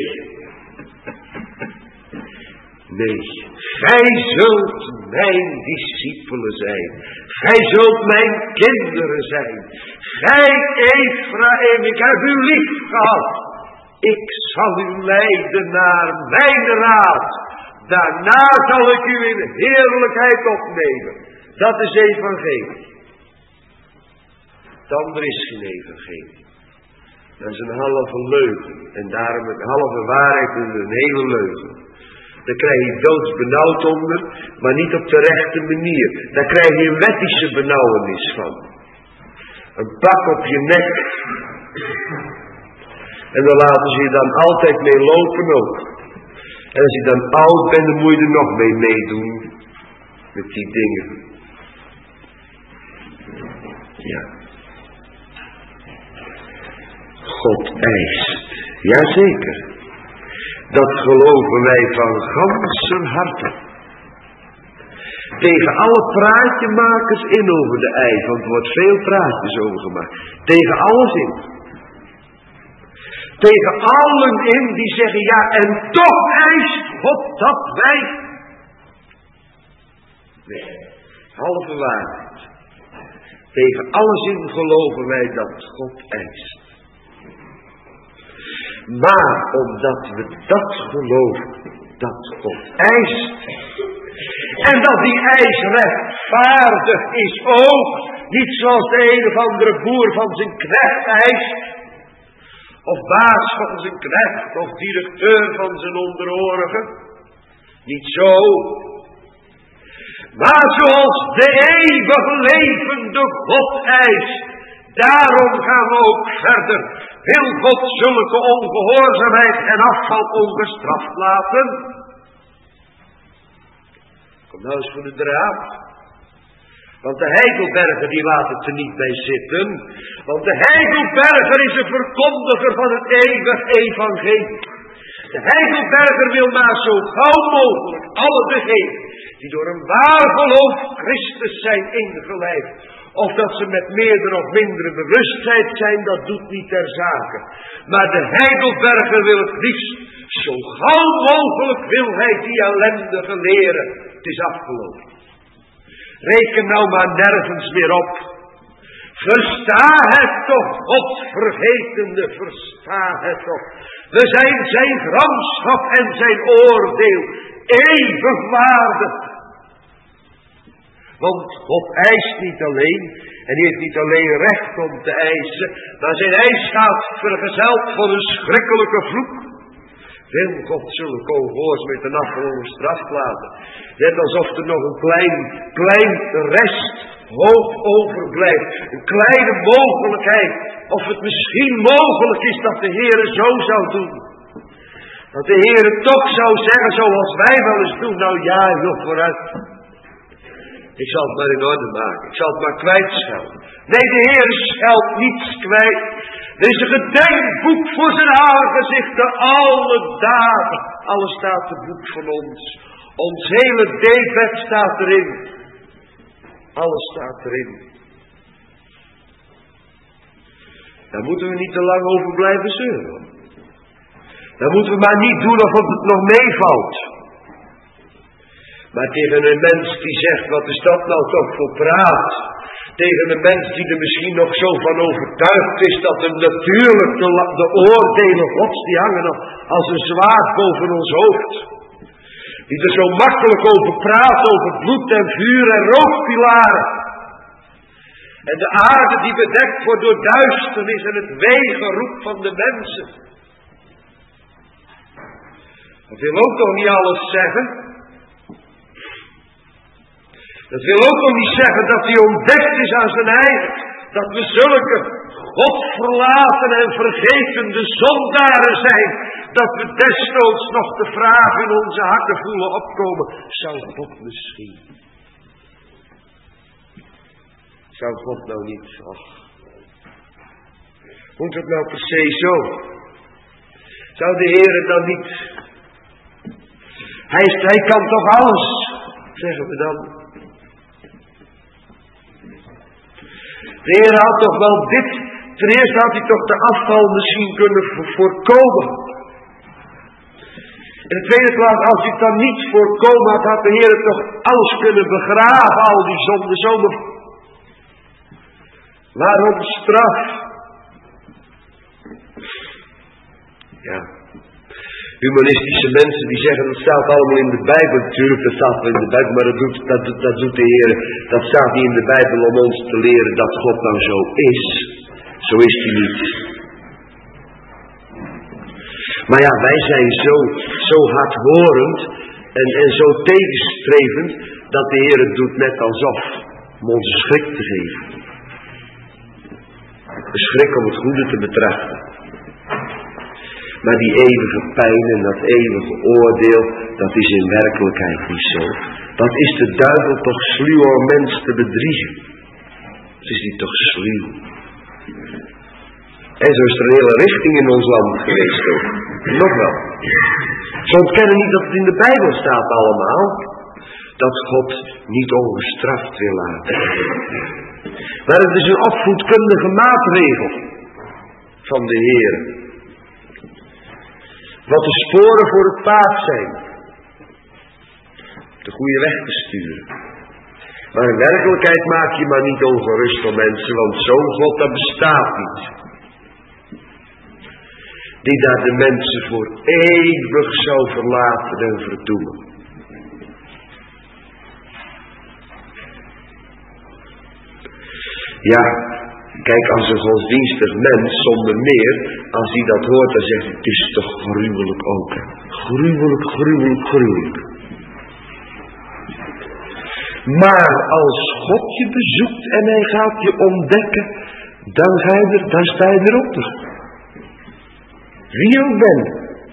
Nee. Gij zult mijn discipelen zijn. Gij zult mijn kinderen zijn. Gij Ephraim, ik heb u lief gehad. Ik zal u leiden naar mijn raad. Daarna zal ik u in heerlijkheid opnemen. Dat is evangelie. Het andere is geen evangelie. Dat is een halve leugen. En daarom een halve waarheid en een hele leugen. Daar krijg je doodsbenauwd onder, maar niet op de rechte manier. Daar krijg je een wettische benauwenis van. Een pak op je nek. En dan laten ze je dan altijd mee lopen ook. En als je dan oud bent, dan moet je er nog mee meedoen. Met die dingen. Ja. God eist. Jazeker. Dat geloven wij van ganser harte. Tegen alle praatjemakers in over de eis. Want er wordt veel praatjes over gemaakt. Tegen alles in. Tegen allen in die zeggen ja en toch eist God dat wij. Nee, halve waarheid. Tegen alles in geloven wij dat God eist. Maar omdat we dat geloven, dat God eist. En dat die eis rechtvaardig is ook. Niet zoals de een of andere boer van zijn knecht eist. Of baas van zijn knecht, of directeur van zijn onderhorigen. Niet zo. Maar zoals de eeuwig levende God eist. Daarom gaan we ook verder. Wil God zulke ongehoorzaamheid en afval ongestraft laten? Kom nou eens voor de draad. Want de Heidelberger die laat het er niet bij zitten. Want de Heidelberger is een verkondiger van het eeuwig evangelie. De Heidelberger wil maar zo gauw mogelijk alle degenen die door een waar geloof Christus zijn ingelijfd. Of dat ze met meerdere of mindere bewustheid zijn, dat doet niet ter zake. Maar de Heidelberger wil het liefst, zo gauw mogelijk wil hij die ellendige leren. Het is afgelopen. Reken nou maar nergens meer op. Versta het toch, God vergetende, versta het toch. We zijn zijn gramschap en zijn oordeel eeuwig waardig. Want God eist niet alleen, en hij heeft niet alleen recht om te eisen, maar zijn eis gaat vergezeld van een schrikkelijke vloek. Wil God zulke ongehoors met een afgelopen straf laten. Net alsof er nog een klein, klein rest hoop overblijft. Een kleine mogelijkheid. Of het misschien mogelijk is dat de Heer zo zou doen. Dat de Heer toch zou zeggen zoals wij wel eens doen. Nou ja, joh, vooruit. Ik zal het maar in orde maken. Ik zal het maar kwijtschelden. Nee, de Heer scheldt niets kwijt. Er is een gedenkboek voor zijn aangezichten. Alle dagen. Alles staat het boek van ons. Ons hele debet staat erin. Alles staat erin. Daar moeten we niet te lang over blijven zeuren. Daar moeten we maar niet doen alsof het nog meevalt. Maar tegen een mens die zegt, wat is dat nou toch voor praat? Tegen een mens die er misschien nog zo van overtuigd is dat hem natuurlijk de, de oordelen Gods die hangen nog als een zwaard boven ons hoofd. Die er zo makkelijk over praat, over bloed en vuur en rookpilaren. En de aarde die bedekt wordt door duisternis en het weegeroep van de mensen. Dat wil ook toch niet alles zeggen. Dat wil ook nog niet zeggen dat hij ontdekt is aan zijn eigen. Dat we zulke godverlaten en vergetende zondaren zijn. Dat we desnoods nog de vraag in onze harten voelen opkomen. Zou God misschien? Zou God nou niet? Och. Moet het nou per se zo? Zou de Heer het dan niet? Hij, hij kan toch alles? Zeggen we dan. De Heer had toch wel dit, ten eerste had hij toch de afval misschien kunnen voorkomen. In de tweede plaats, als hij het dan niet voorkomen had, had de Heer toch alles kunnen begraven, al die zonde zomer. Waarom straf? Ja. Humanistische mensen die zeggen dat staat allemaal in de Bijbel. Natuurlijk, dat staat wel in de Bijbel, maar dat doet, dat, doet, dat doet de Heer. Dat staat niet in de Bijbel om ons te leren dat God nou zo is. Zo is hij niet. Maar ja, wij zijn zo, zo hardhorend en, en zo tegenstrevend dat de Heer het doet net alsof om ons schrik te geven. Een schrik om het goede te betrachten. Maar die eeuwige pijn en dat eeuwige oordeel, dat is in werkelijkheid niet zo. Dat is de duivel toch sluw om mens te bedriegen. Het is niet toch sluw. En zo is er een hele richting in ons land geweest ook. Nog wel. Ze ontkennen niet dat het in de Bijbel staat allemaal. Dat God niet ongestraft wil laten. Maar het is een opvoedkundige maatregel van de Heer. Wat de sporen voor het paard zijn. De goede weg te sturen. Maar in werkelijkheid maak je maar niet ongerust om mensen, want zo'n God dat bestaat niet. Die daar de mensen voor eeuwig zou verlaten en verdoemen. Ja, kijk, als een godsdienstig mens zonder meer, als hij dat hoort, dan zegt hij, het is toch gruwelijk ook. Hè? Gruwelijk, gruwelijk, gruwelijk. Maar als God je bezoekt en hij gaat je ontdekken, dan, ga je er, dan sta je erop. Wie je ook bent.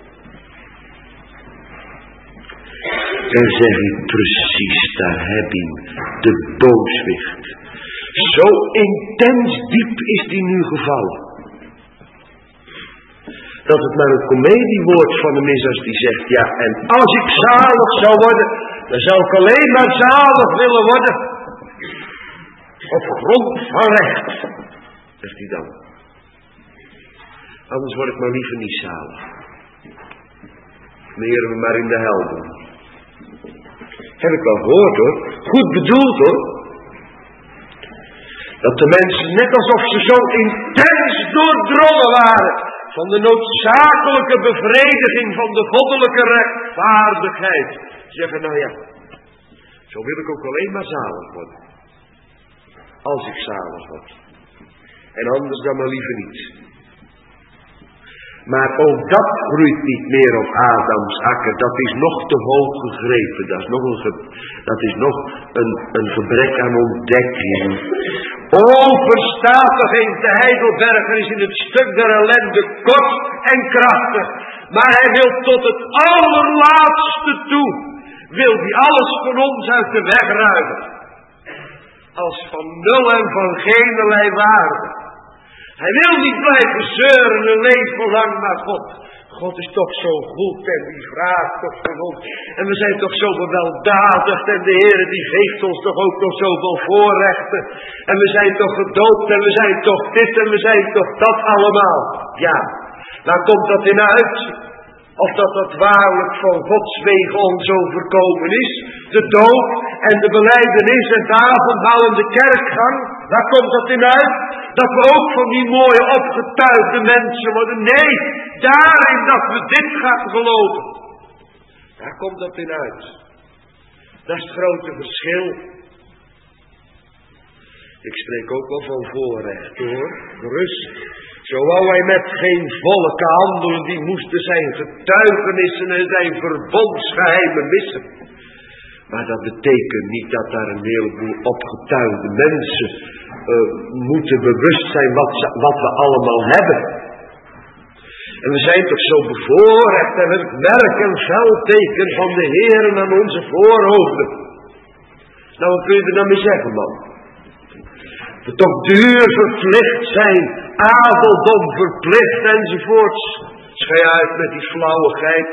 Dan zeg je precies, daar heb je de booswicht. Zo intens diep is die nu gevallen. Dat het maar een komediewoord van hem is als die zegt, ja, en als ik zalig zou worden, dan zou ik alleen maar zalig willen worden. Op grond van recht, zegt hij dan. Anders word ik maar liever niet zalig. Leren we maar in de hel doen. Heb ik wel gehoord hoor, goed bedoeld hoor. Dat de mensen, net alsof ze zo intens doordrongen waren van de noodzakelijke bevrediging van de goddelijke rechtvaardigheid, zeggen, nou ja, zo wil ik ook alleen maar zalig worden. Als ik zalig word. En anders dan maar liever niet. Maar ook dat groeit niet meer op Adams akker. Dat is nog te hoog gegrepen. Dat is nog een, ge, dat is nog een, een gebrek aan ontdekking. O, verstaat toch eens, de Heidelberger is in het stuk der ellende kort en krachtig. Maar hij wil tot het allerlaatste toe, wil hij alles van ons uit de weg ruimen. Als van nul en van geenerlei waarde. Hij wil niet blijven zeuren een leven lang, maar God, God is toch zo goed en die vraagt toch van ons. En we zijn toch zo weldadigd en de Heer die geeft ons toch ook nog zoveel voorrechten. En we zijn toch gedoopt en we zijn toch dit en we zijn toch dat allemaal. Ja, waar komt dat in uit? Of dat dat waarlijk van Gods wegen ons overkomen is. De doop en de belijdenis en de avondmaal en de kerkgang. Waar komt dat in uit? Dat we ook van die mooie opgetuigde mensen worden. Nee, daarin dat we dit gaan geloven. Daar komt dat in uit. Dat is het grote verschil. Ik spreek ook wel van voorrecht hoor. Rust. Zo wou hij met geen volken handelen, die moesten zijn getuigenissen en zijn verbondsgeheimen missen. Maar dat betekent niet dat daar een heleboel opgetuigde mensen uh, moeten bewust zijn wat, ze, wat we allemaal hebben. En we zijn toch zo bevoorrecht en het merk en veldteken van de Heeren aan onze voorhoofden. Nou, wat kun je er dan mee zeggen, man? We toch duur verplicht zijn, adeldom verplicht enzovoorts. Schei uit met die flauwigheid.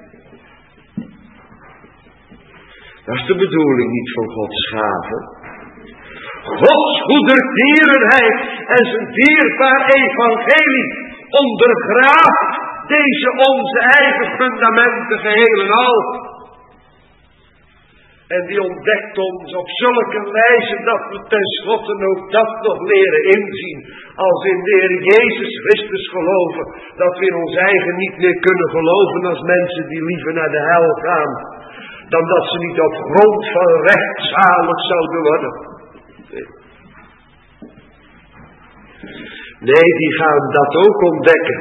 Dat is de bedoeling niet van Gods gave. Gods goedertierenheid en zijn dierbaar evangelie ondergraaft deze onze eigen fundamenten geheel en al. En die ontdekt ons op zulke wijze dat we tenslotte ook dat nog leren inzien. Als in de Heer Jezus Christus geloven. Dat we in ons eigen niet meer kunnen geloven als mensen die liever naar de hel gaan. Dan dat ze niet op grond van recht zalig zouden worden. Nee. Nee, die gaan dat ook ontdekken.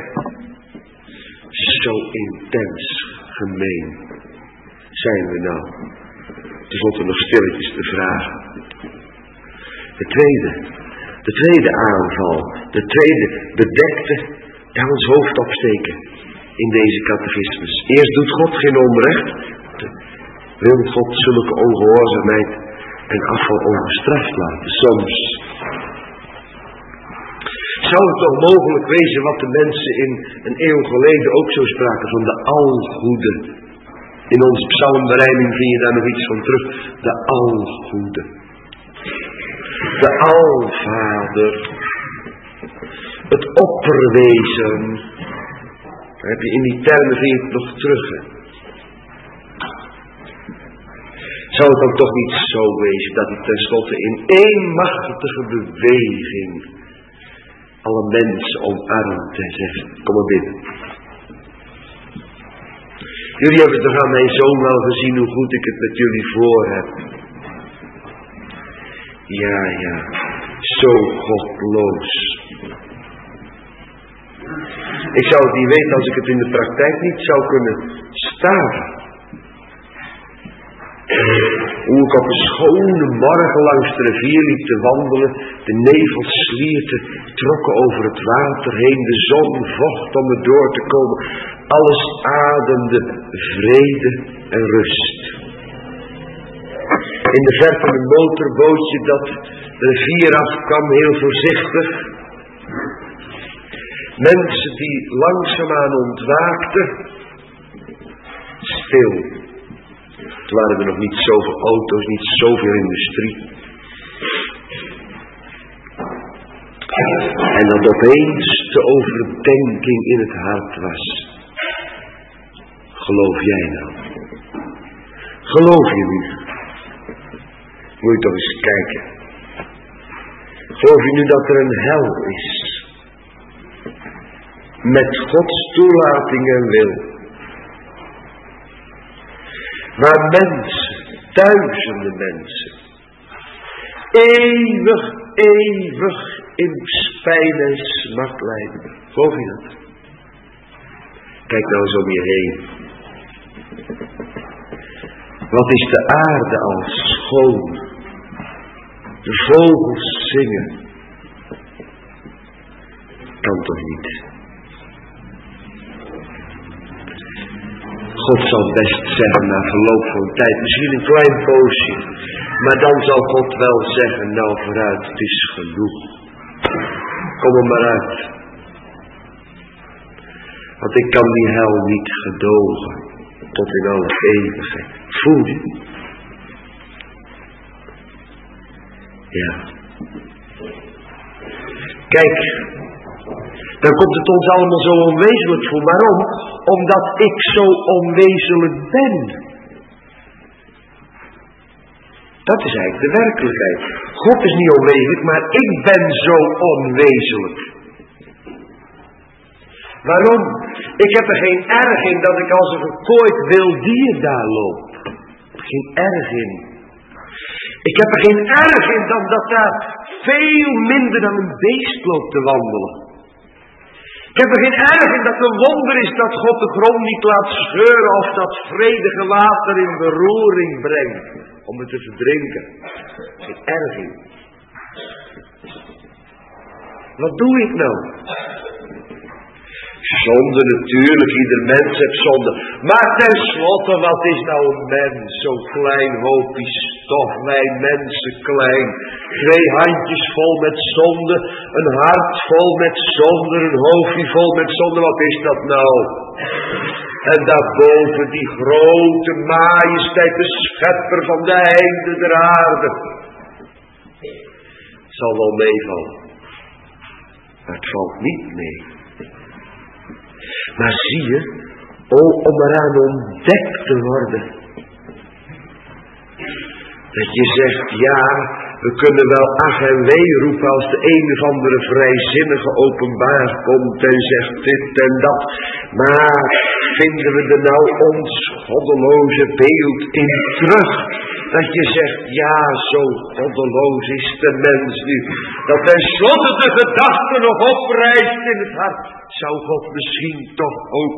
Zo intens gemeen zijn we nou. Ten slotte nog stilletjes te vragen. De tweede, de tweede aanval, de tweede bedekte, daar ons hoofd opsteken in deze catechismus. Eerst doet God geen onrecht, wil God zulke ongehoorzaamheid en afval ongestraft laten. Soms zou het toch mogelijk wezen wat de mensen in een eeuw geleden ook zo spraken van de algoede. In onze psalmbereiding vind je daar nog iets van terug. De algoede. De alvader. Het opperwezen. Daar heb je in die termen vind je het nog terug. Hè? Zou het dan toch niet zo wezen dat hij tenslotte in één machtige beweging alle mensen omarmt en zegt, kom maar binnen. Jullie hebben toch aan mijn zoon wel gezien hoe goed ik het met jullie voor heb. Ja, ja, zo godloos. Ik zou het niet weten als ik het in de praktijk niet zou kunnen staan. Hoe ik op een schone morgen langs de rivier liep te wandelen, de nevels slierten, trokken over het water heen, de zon vocht om er door te komen. Alles ademde vrede en rust. In de verte een motorbootje dat de rivier afkwam, heel voorzichtig. Mensen die langzaamaan ontwaakten, stil. Toen waren er nog niet zoveel auto's, niet zoveel industrie. En dat opeens de overdenking in het hart was. Geloof jij nou? Geloof je nu? Moet je toch eens kijken. Geloof je nu dat er een hel is? Met Gods toelating en wil. Waar mensen, duizenden mensen, eeuwig, eeuwig in spijn en smart lijden. Geloof je dat? Kijk nou eens om je heen. Wat is de aarde al schoon. De vogels zingen. Kan toch niet. God zal best zeggen na verloop van tijd, misschien een klein poosje, maar dan zal God wel zeggen, nou vooruit, het is genoeg. Kom er maar uit. Want ik kan die hel niet gedogen, tot in alle eeuwigheid. Voel je? Ja. Kijk, dan komt het ons allemaal zo onwezenlijk voor. Waarom? Omdat ik zo onwezenlijk ben. Dat is eigenlijk de werkelijkheid. God is niet onwezenlijk, maar ik ben zo onwezenlijk. Waarom? Ik heb er geen erg in dat ik als een gekooid wild dier daar loop. Geen erg in. Ik heb er geen erg in dan dat daar veel minder dan een beest loopt te wandelen. Ik heb er geen erg in dat het een wonder is dat God de grond niet laat scheuren of dat vredige water in beroering brengt om het te verdrinken. Geen erg in. Wat doe ik nou? Zonde natuurlijk, ieder mens heeft zonde. Maar tenslotte, wat is nou een mens? Zo'n klein hoopje stof, wij mensen klein. Twee handjes vol met zonde, een hart vol met zonde, een hoofdje vol met zonde. Wat is dat nou? En daarboven die grote majesteit, de schepper van de einde der aarde. Het zal wel meevallen. Maar het valt niet mee. Maar zie je, oh, om eraan ontdekt te worden. Dat je zegt, ja, we kunnen wel ach en wee roepen als de een of andere vrijzinnige openbaar komt en zegt dit en dat. Maar vinden we er nou ons goddeloze beeld in terug? Dat je zegt, ja, zo goddeloos is de mens nu. Dat tenslotte de gedachte nog oprijst in het hart. Zou God misschien toch ook.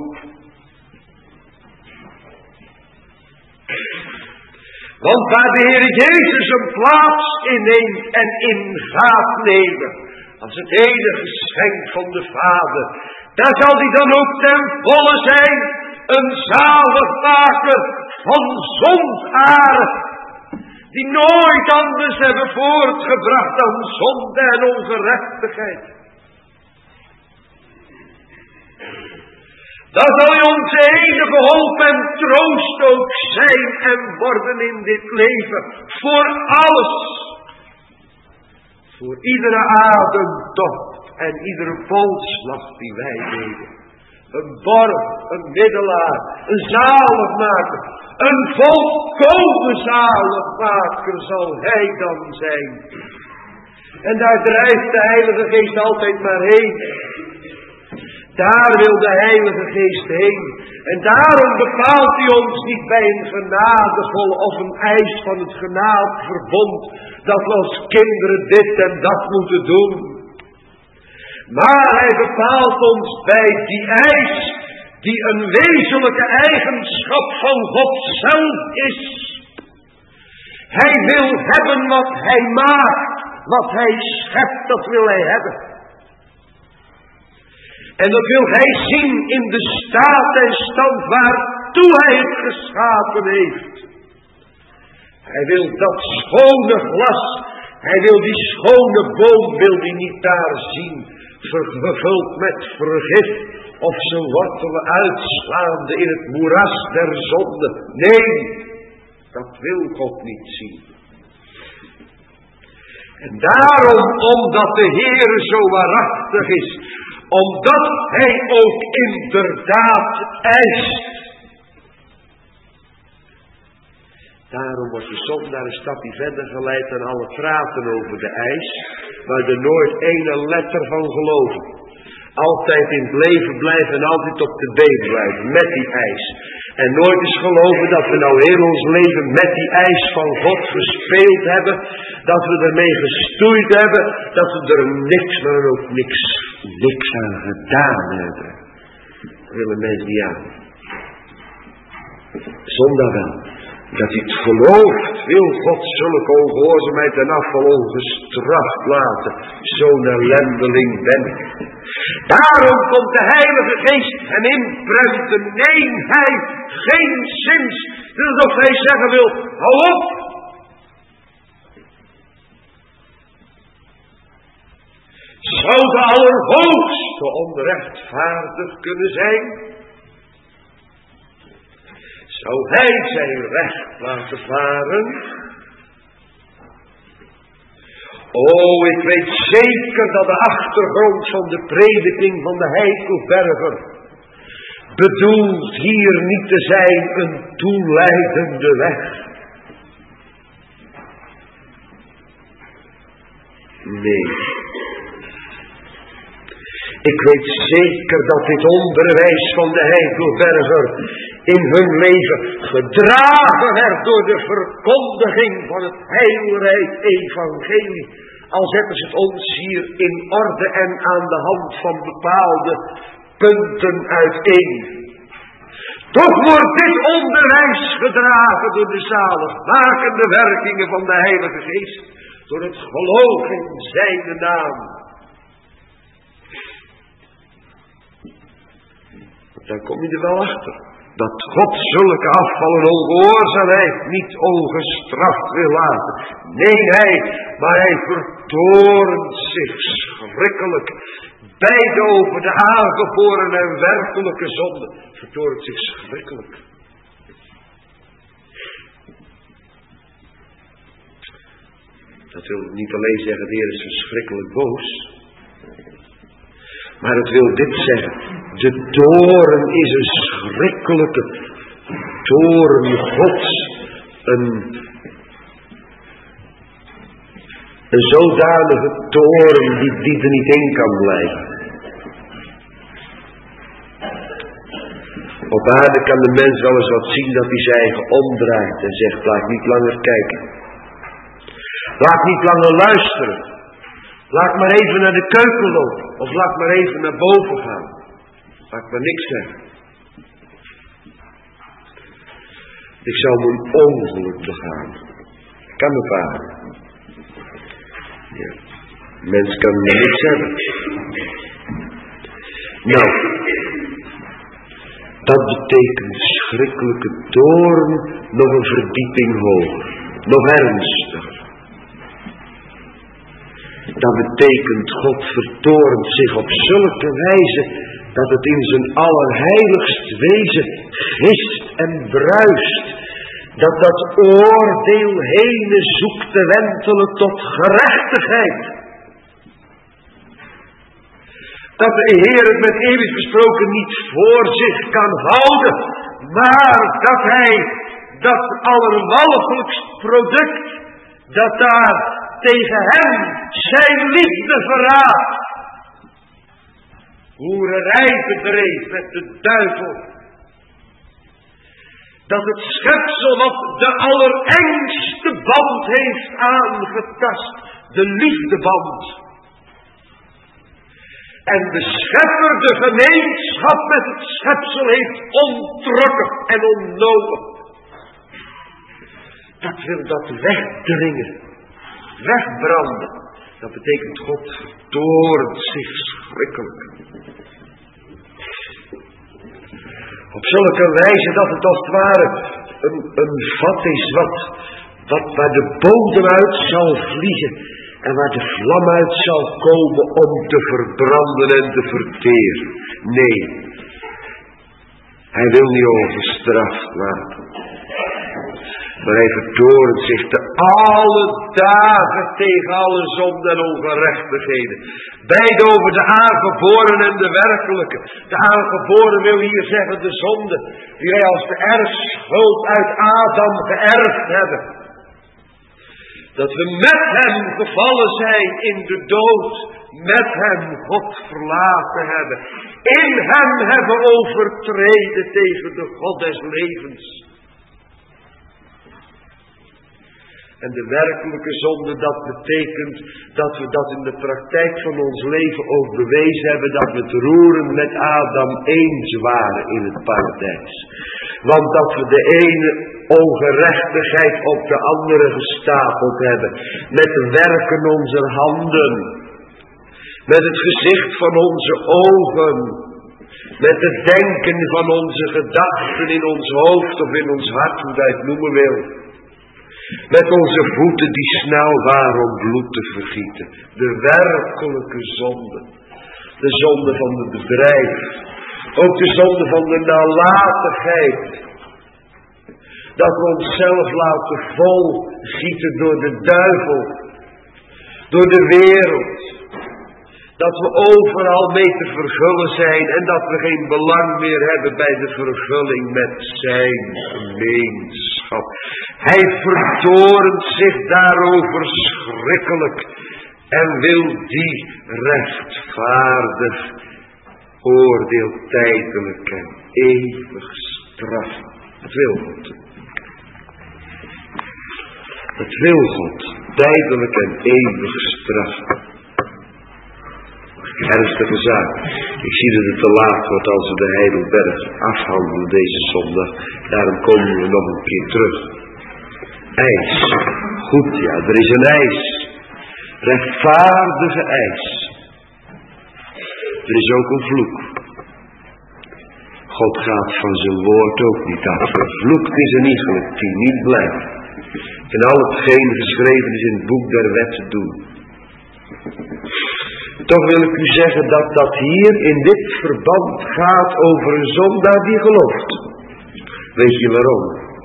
Want waar de Heer Jezus een plaats inneemt en in gaat nemen, als het enige geschenk van de Vader, daar zal hij dan ook ten volle zijn, een zaligmaker van zondaren, die nooit anders hebben voortgebracht dan zonde en ongerechtigheid. Dat zal onze enige hoop en troost ook zijn en worden in dit leven. Voor alles. Voor iedere ademtocht en iedere polsslag die wij deden. Een borg, een middelaar, een zaligmaker. Een volkomen zaligmaker zal hij dan zijn. En daar drijft de Heilige Geest altijd maar heen. Daar wil de Heilige Geest heen. En daarom bepaalt hij ons niet bij een genadevol of een eis van het genadeverbond. Dat we als kinderen dit en dat moeten doen. Maar hij bepaalt ons bij die eis. Die een wezenlijke eigenschap van God zelf is. Hij wil hebben wat hij maakt. Wat hij schept, dat wil hij hebben. En dat wil hij zien in de staat en stand waartoe hij het geschapen heeft. Hij wil dat schone glas, hij wil die schone boom, wil hij niet daar zien, vervuld met vergif of zijn wortelen uitslaande in het moeras der zonde. Nee, dat wil God niet zien. En daarom, omdat de Heer zo waarachtig is, omdat hij ook inderdaad eist. Daarom wordt de zondaar een stapje verder geleid dan alle praten over de eis, maar er nooit ene letter van geloven. Altijd in het leven blijven en altijd op de been blijven met die eis. En nooit eens geloven dat we nou heel ons leven met die eis van God gespeeld hebben. Dat we ermee gestoeid hebben. Dat we er niks, maar ook niks, niks aan gedaan hebben. willen mensen niet aan. Zonder wel. Dat hij het gelooft, wil God zulke ongehoorzaamheid en afval ongestraft laten. Zo'n ellendeling ben ik. Daarom komt de Heilige Geest hem inprenten. Nee, hij geen zins. Dus of hij zeggen wil, hou op. Zou de Allerhoogste onrechtvaardig kunnen zijn? Zou hij zijn recht laten varen? O, ik weet zeker dat de achtergrond van de prediking van de Heikelberger bedoelt hier niet te zijn een toeleidende weg. Nee. Ik weet zeker dat dit onderwijs van de Heikelberger in hun leven gedragen werd door de verkondiging van het heilrijk evangelie. Al zetten ze het ons hier in orde en aan de hand van bepaalde punten uiteen. Toch wordt dit onderwijs gedragen door de zaligmakende werkingen van de Heilige Geest. Door het geloof in zijn naam. Dan kom je er wel achter. Dat God zulke afvallen ongehoorzaamheid niet ongestraft wil laten. Nee, hij, maar hij vertoornt zich schrikkelijk. Beide over de aangeboren en werkelijke zonde. Vertoornt zich schrikkelijk. Dat wil niet alleen zeggen, de Heer is verschrikkelijk boos. Maar het wil dit zeggen. De toorn is een schrikkelijke toorn Gods. Een, een zodanige toorn die, die er niet in kan blijven. Op aarde kan de mens wel eens wat zien dat hij zijn eigen omdraait en zegt, laat niet langer kijken. Laat niet langer luisteren. Laat maar even naar de keuken lopen. Of laat maar even naar boven gaan. Laat maar niks zeggen. Ik zou een ongeluk begaan. Kan me varen. Ja. Mens kan maar niks hebben. Nou. Dat betekent schrikkelijke toorn. Nog een verdieping hoger. Nog ernstiger. Dat betekent God vertoornt zich op zulke wijze dat het in zijn allerheiligst wezen gist en bruist. Dat dat oordeel heen zoekt te wentelen tot gerechtigheid. Dat de Heer het met eeuwig gesproken niet voor zich kan houden. Maar dat hij dat allerwalgelijkst product, dat daar tegen hem zijn liefde verraadt. Hoererij bedreef met de duivel. Dat het schepsel wat de allerengste band heeft aangetast. De liefdeband. En de schepper de gemeenschap met het schepsel heeft onttrokken en ontnomen. Dat wil dat wegdringen. Wegbranden. Dat betekent God vertoornt zich schrikkelijk. Op zulke wijze dat het als het ware een, een vat is wat, wat waar de bodem uit zal vliegen en waar de vlam uit zal komen om te verbranden en te verteren. Nee, hij wil niet ongestraft laten. Maar hij vertoornt zich te alle dagen tegen alle zonde en ongerechtigheden. Beide over de aangeboren en de werkelijke. De aangeboren wil hier zeggen de zonde. Die wij als de erfschuld uit Adam geërfd hebben. Dat we met hem gevallen zijn in de dood. Met hem God verlaten hebben. In hem hebben overtreden tegen de God des levens. En de werkelijke zonde, dat betekent dat we dat in de praktijk van ons leven ook bewezen hebben, dat we het roeren met Adam eens waren in het paradijs. Want dat we de ene ongerechtigheid op de andere gestapeld hebben, met de werken onze handen, met het gezicht van onze ogen, met het denken van onze gedachten in ons hoofd of in ons hart, hoe wij het noemen wil. Met onze voeten die snel waren om bloed te vergieten. De werkelijke zonde. De zonde van het bedrijf. Ook de zonde van de nalatigheid. Dat we onszelf laten volgieten door de duivel. Door de wereld. Dat we overal mee te vervullen zijn en dat we geen belang meer hebben bij de vervulling met zijn gemeenschap. Hij vertoornt zich daarover schrikkelijk en wil die rechtvaardig oordeel tijdelijk en eeuwig straffen. Het wil God. Het wil God tijdelijk en eeuwig straffen. Ernstige zaak. Ik zie dat het te laat wordt als we de Heidelberg afhandelen deze zondag. Daarom komen we nog een keer terug. Eis. Goed, ja, er is een eis. Rechtvaardige eis. Er is ook een vloek. God gaat van zijn woord ook niet af. Vervloekt is een iegelijk die niet blijft. En al hetgeen geschreven is in het boek der wet te doen. Toch wil ik u zeggen dat dat hier in dit verband gaat over een zondaar die gelooft. Weet je waarom?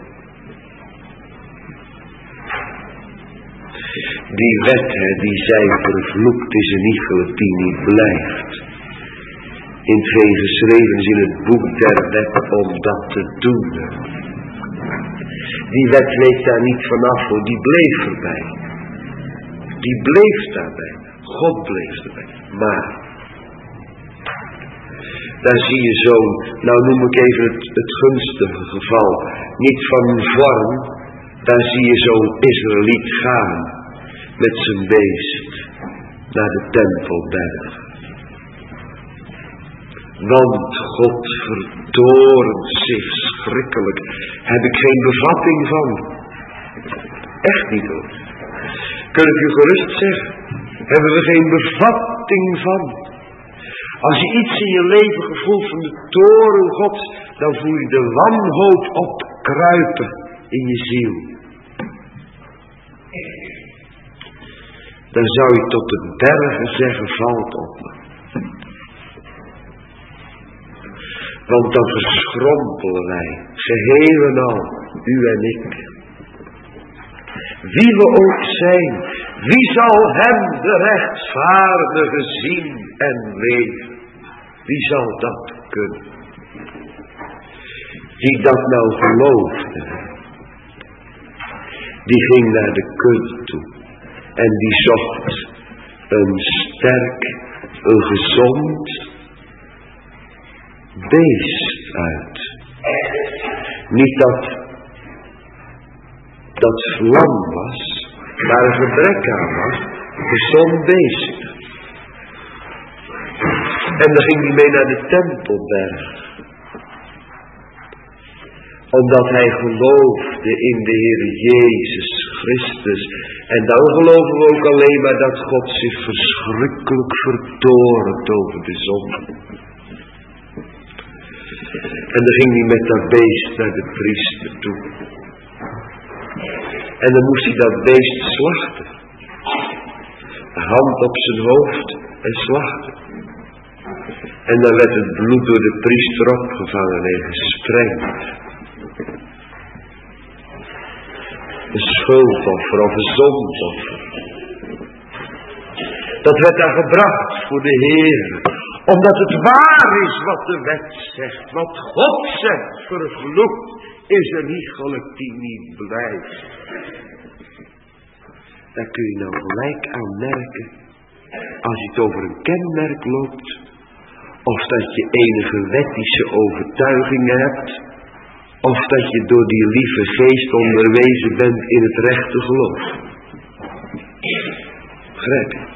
Die wet, hè, die zei vervloekt is een iegelijk die niet blijft. In hetgeen geschreven is in het boek der wet om dat te doen. Die wet week daar niet vanaf, hoor, die bleef erbij. Die bleef daarbij. God bleef erbij. Maar, daar zie je zo'n, nou noem ik even het, het gunstige geval, niet van een vorm, daar zie je zo'n Israëliet gaan met zijn beest naar de tempelberg. Want God vertoornt zich schrikkelijk. Heb ik geen bevatting van. Echt niet hoor. Kun ik u gerust zeggen. Hebben we geen bevatting van. Als je iets in je leven gevoelt van de toorn Gods, dan voel je de wanhoop opkruipen in je ziel. Dan zou je tot de bergen zeggen, valt op me. Want dan verschrompelen wij, geheel en al, u en ik. Wie we ook zijn, wie zal hem de rechtvaardige zien en leven? Wie zal dat kunnen? Die dat nou geloofde, die ging naar de kudde toe. En die zocht een sterk, een gezond beest uit. Niet dat dat vlam was, waar een gebrek aan was, een gezond beest. En dan ging hij mee naar de tempelberg. Omdat hij geloofde in de Heer Jezus Christus. En dan geloven we ook alleen maar dat God zich verschrikkelijk vertoornt over de zonde. En dan ging hij met dat beest naar de priester toe. En dan moest hij dat beest slachten. De hand op zijn hoofd en slachten. En dan werd het bloed door de priester opgevangen en gesprengd. Een schuldoffer of een zondoffer. Dat werd daar gebracht voor de Heer. Omdat het waar is wat de wet zegt. Wat God zegt, vervloekt is een iegelijk die niet blijft. Daar kun je nou gelijk aan merken. Als je het over een kenmerk loopt. Of dat je enige wettische overtuigingen hebt. of dat je door die lieve geest onderwezen bent in het rechte geloof. Begrijp je?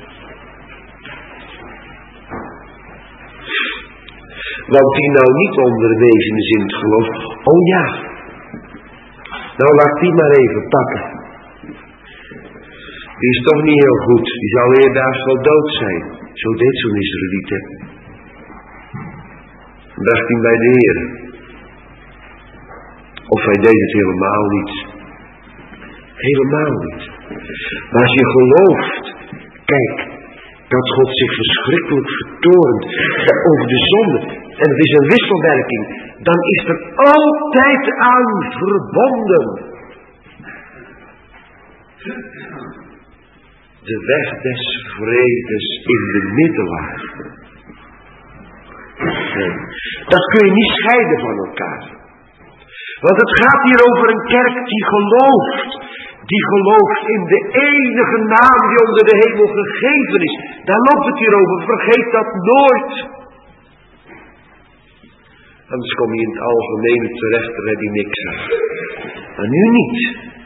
Want die nou niet onderwezen is in het geloof, oh ja, nou laat die maar even pakken. Die is toch niet heel goed, die zal eerdaags wel dood zijn. Zo deed zo'n Israëliet, hè. Bracht hij bij de Heer. Of hij deed het helemaal niet. Helemaal niet. Maar als je gelooft, kijk, dat God zich verschrikkelijk vertoornt over de zonde, en het is een wisselwerking, dan is er altijd aan verbonden de weg des vredes in de middelaar. Dat kun je niet scheiden van elkaar. Want het gaat hier over een kerk die gelooft. Die gelooft in de enige naam die onder de hemel gegeven is. Daar loopt het hier over. Vergeet dat nooit. Anders kom je in het algemene terecht en heb je niks aan. Maar nu niet.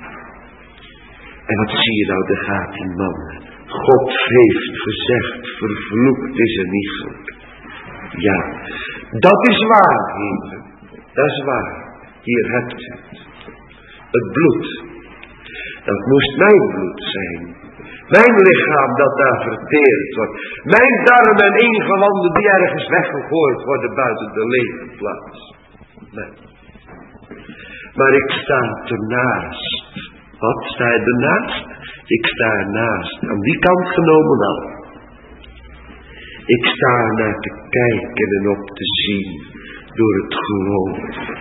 En wat zie je nou, daar gaat die man. God heeft gezegd, vervloekt is er niet goed. Ja, dat is waar, heren. Dat is waar. Hier hebt u het. Het bloed. Dat moest mijn bloed zijn. Mijn lichaam dat daar verteerd wordt. Mijn darmen en ingewanden die ergens weggegooid worden buiten de leefplaats. Nee. Maar ik sta ernaast. Wat sta je ernaast? Ik sta ernaast. Aan die kant genomen wel. Ik sta er naar te kijken en op te zien. Door het geloof.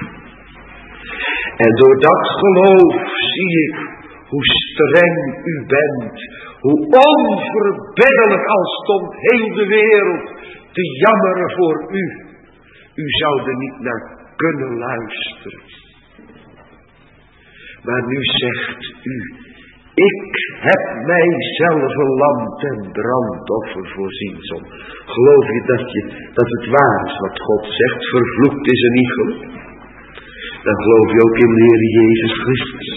En door dat geloof zie ik hoe streng u bent. Hoe onverbiddelijk al stond heel de wereld te jammeren voor u. U zou er niet naar kunnen luisteren. Maar nu zegt u, ik heb mijzelf een lam ten brandoffer voorzien. Zo. Geloof je dat, je dat het waar is wat God zegt, vervloekt is een iegel? Dan geloof je ook in de Heer Jezus Christus.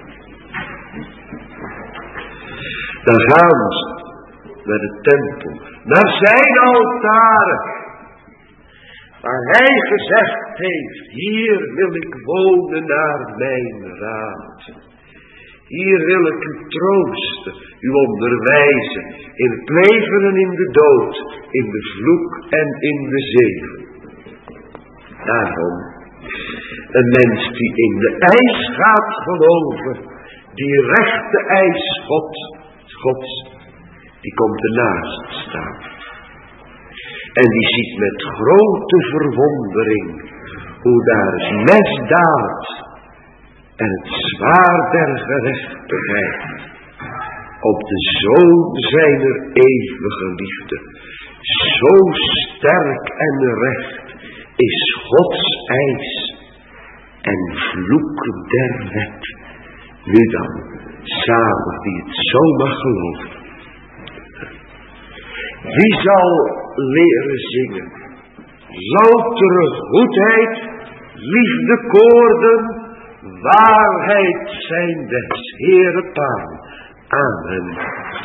Dan gaan ze naar de tempel, naar zijn altaren, waar hij gezegd heeft, hier wil ik wonen naar mijn raad. Hier wil ik u troosten, u onderwijzen, in het leven en in de dood, in de vloek en in de zegen. Daarom, een mens die in de eis gaat geloven, die rechte eis God, Gods, die komt ernaast staan. En die ziet met grote verwondering hoe daar is mesdaad en het zwaard der gerechtigheid op de zoon zijner eeuwige liefde. Zo sterk en recht is Gods eis en vloek der wet. Nu dan, zalig die het zo mag geloven. Wie zal leren zingen? Loutere goedheid, liefde koorden, waarheid zijn des Heere paal. Amen.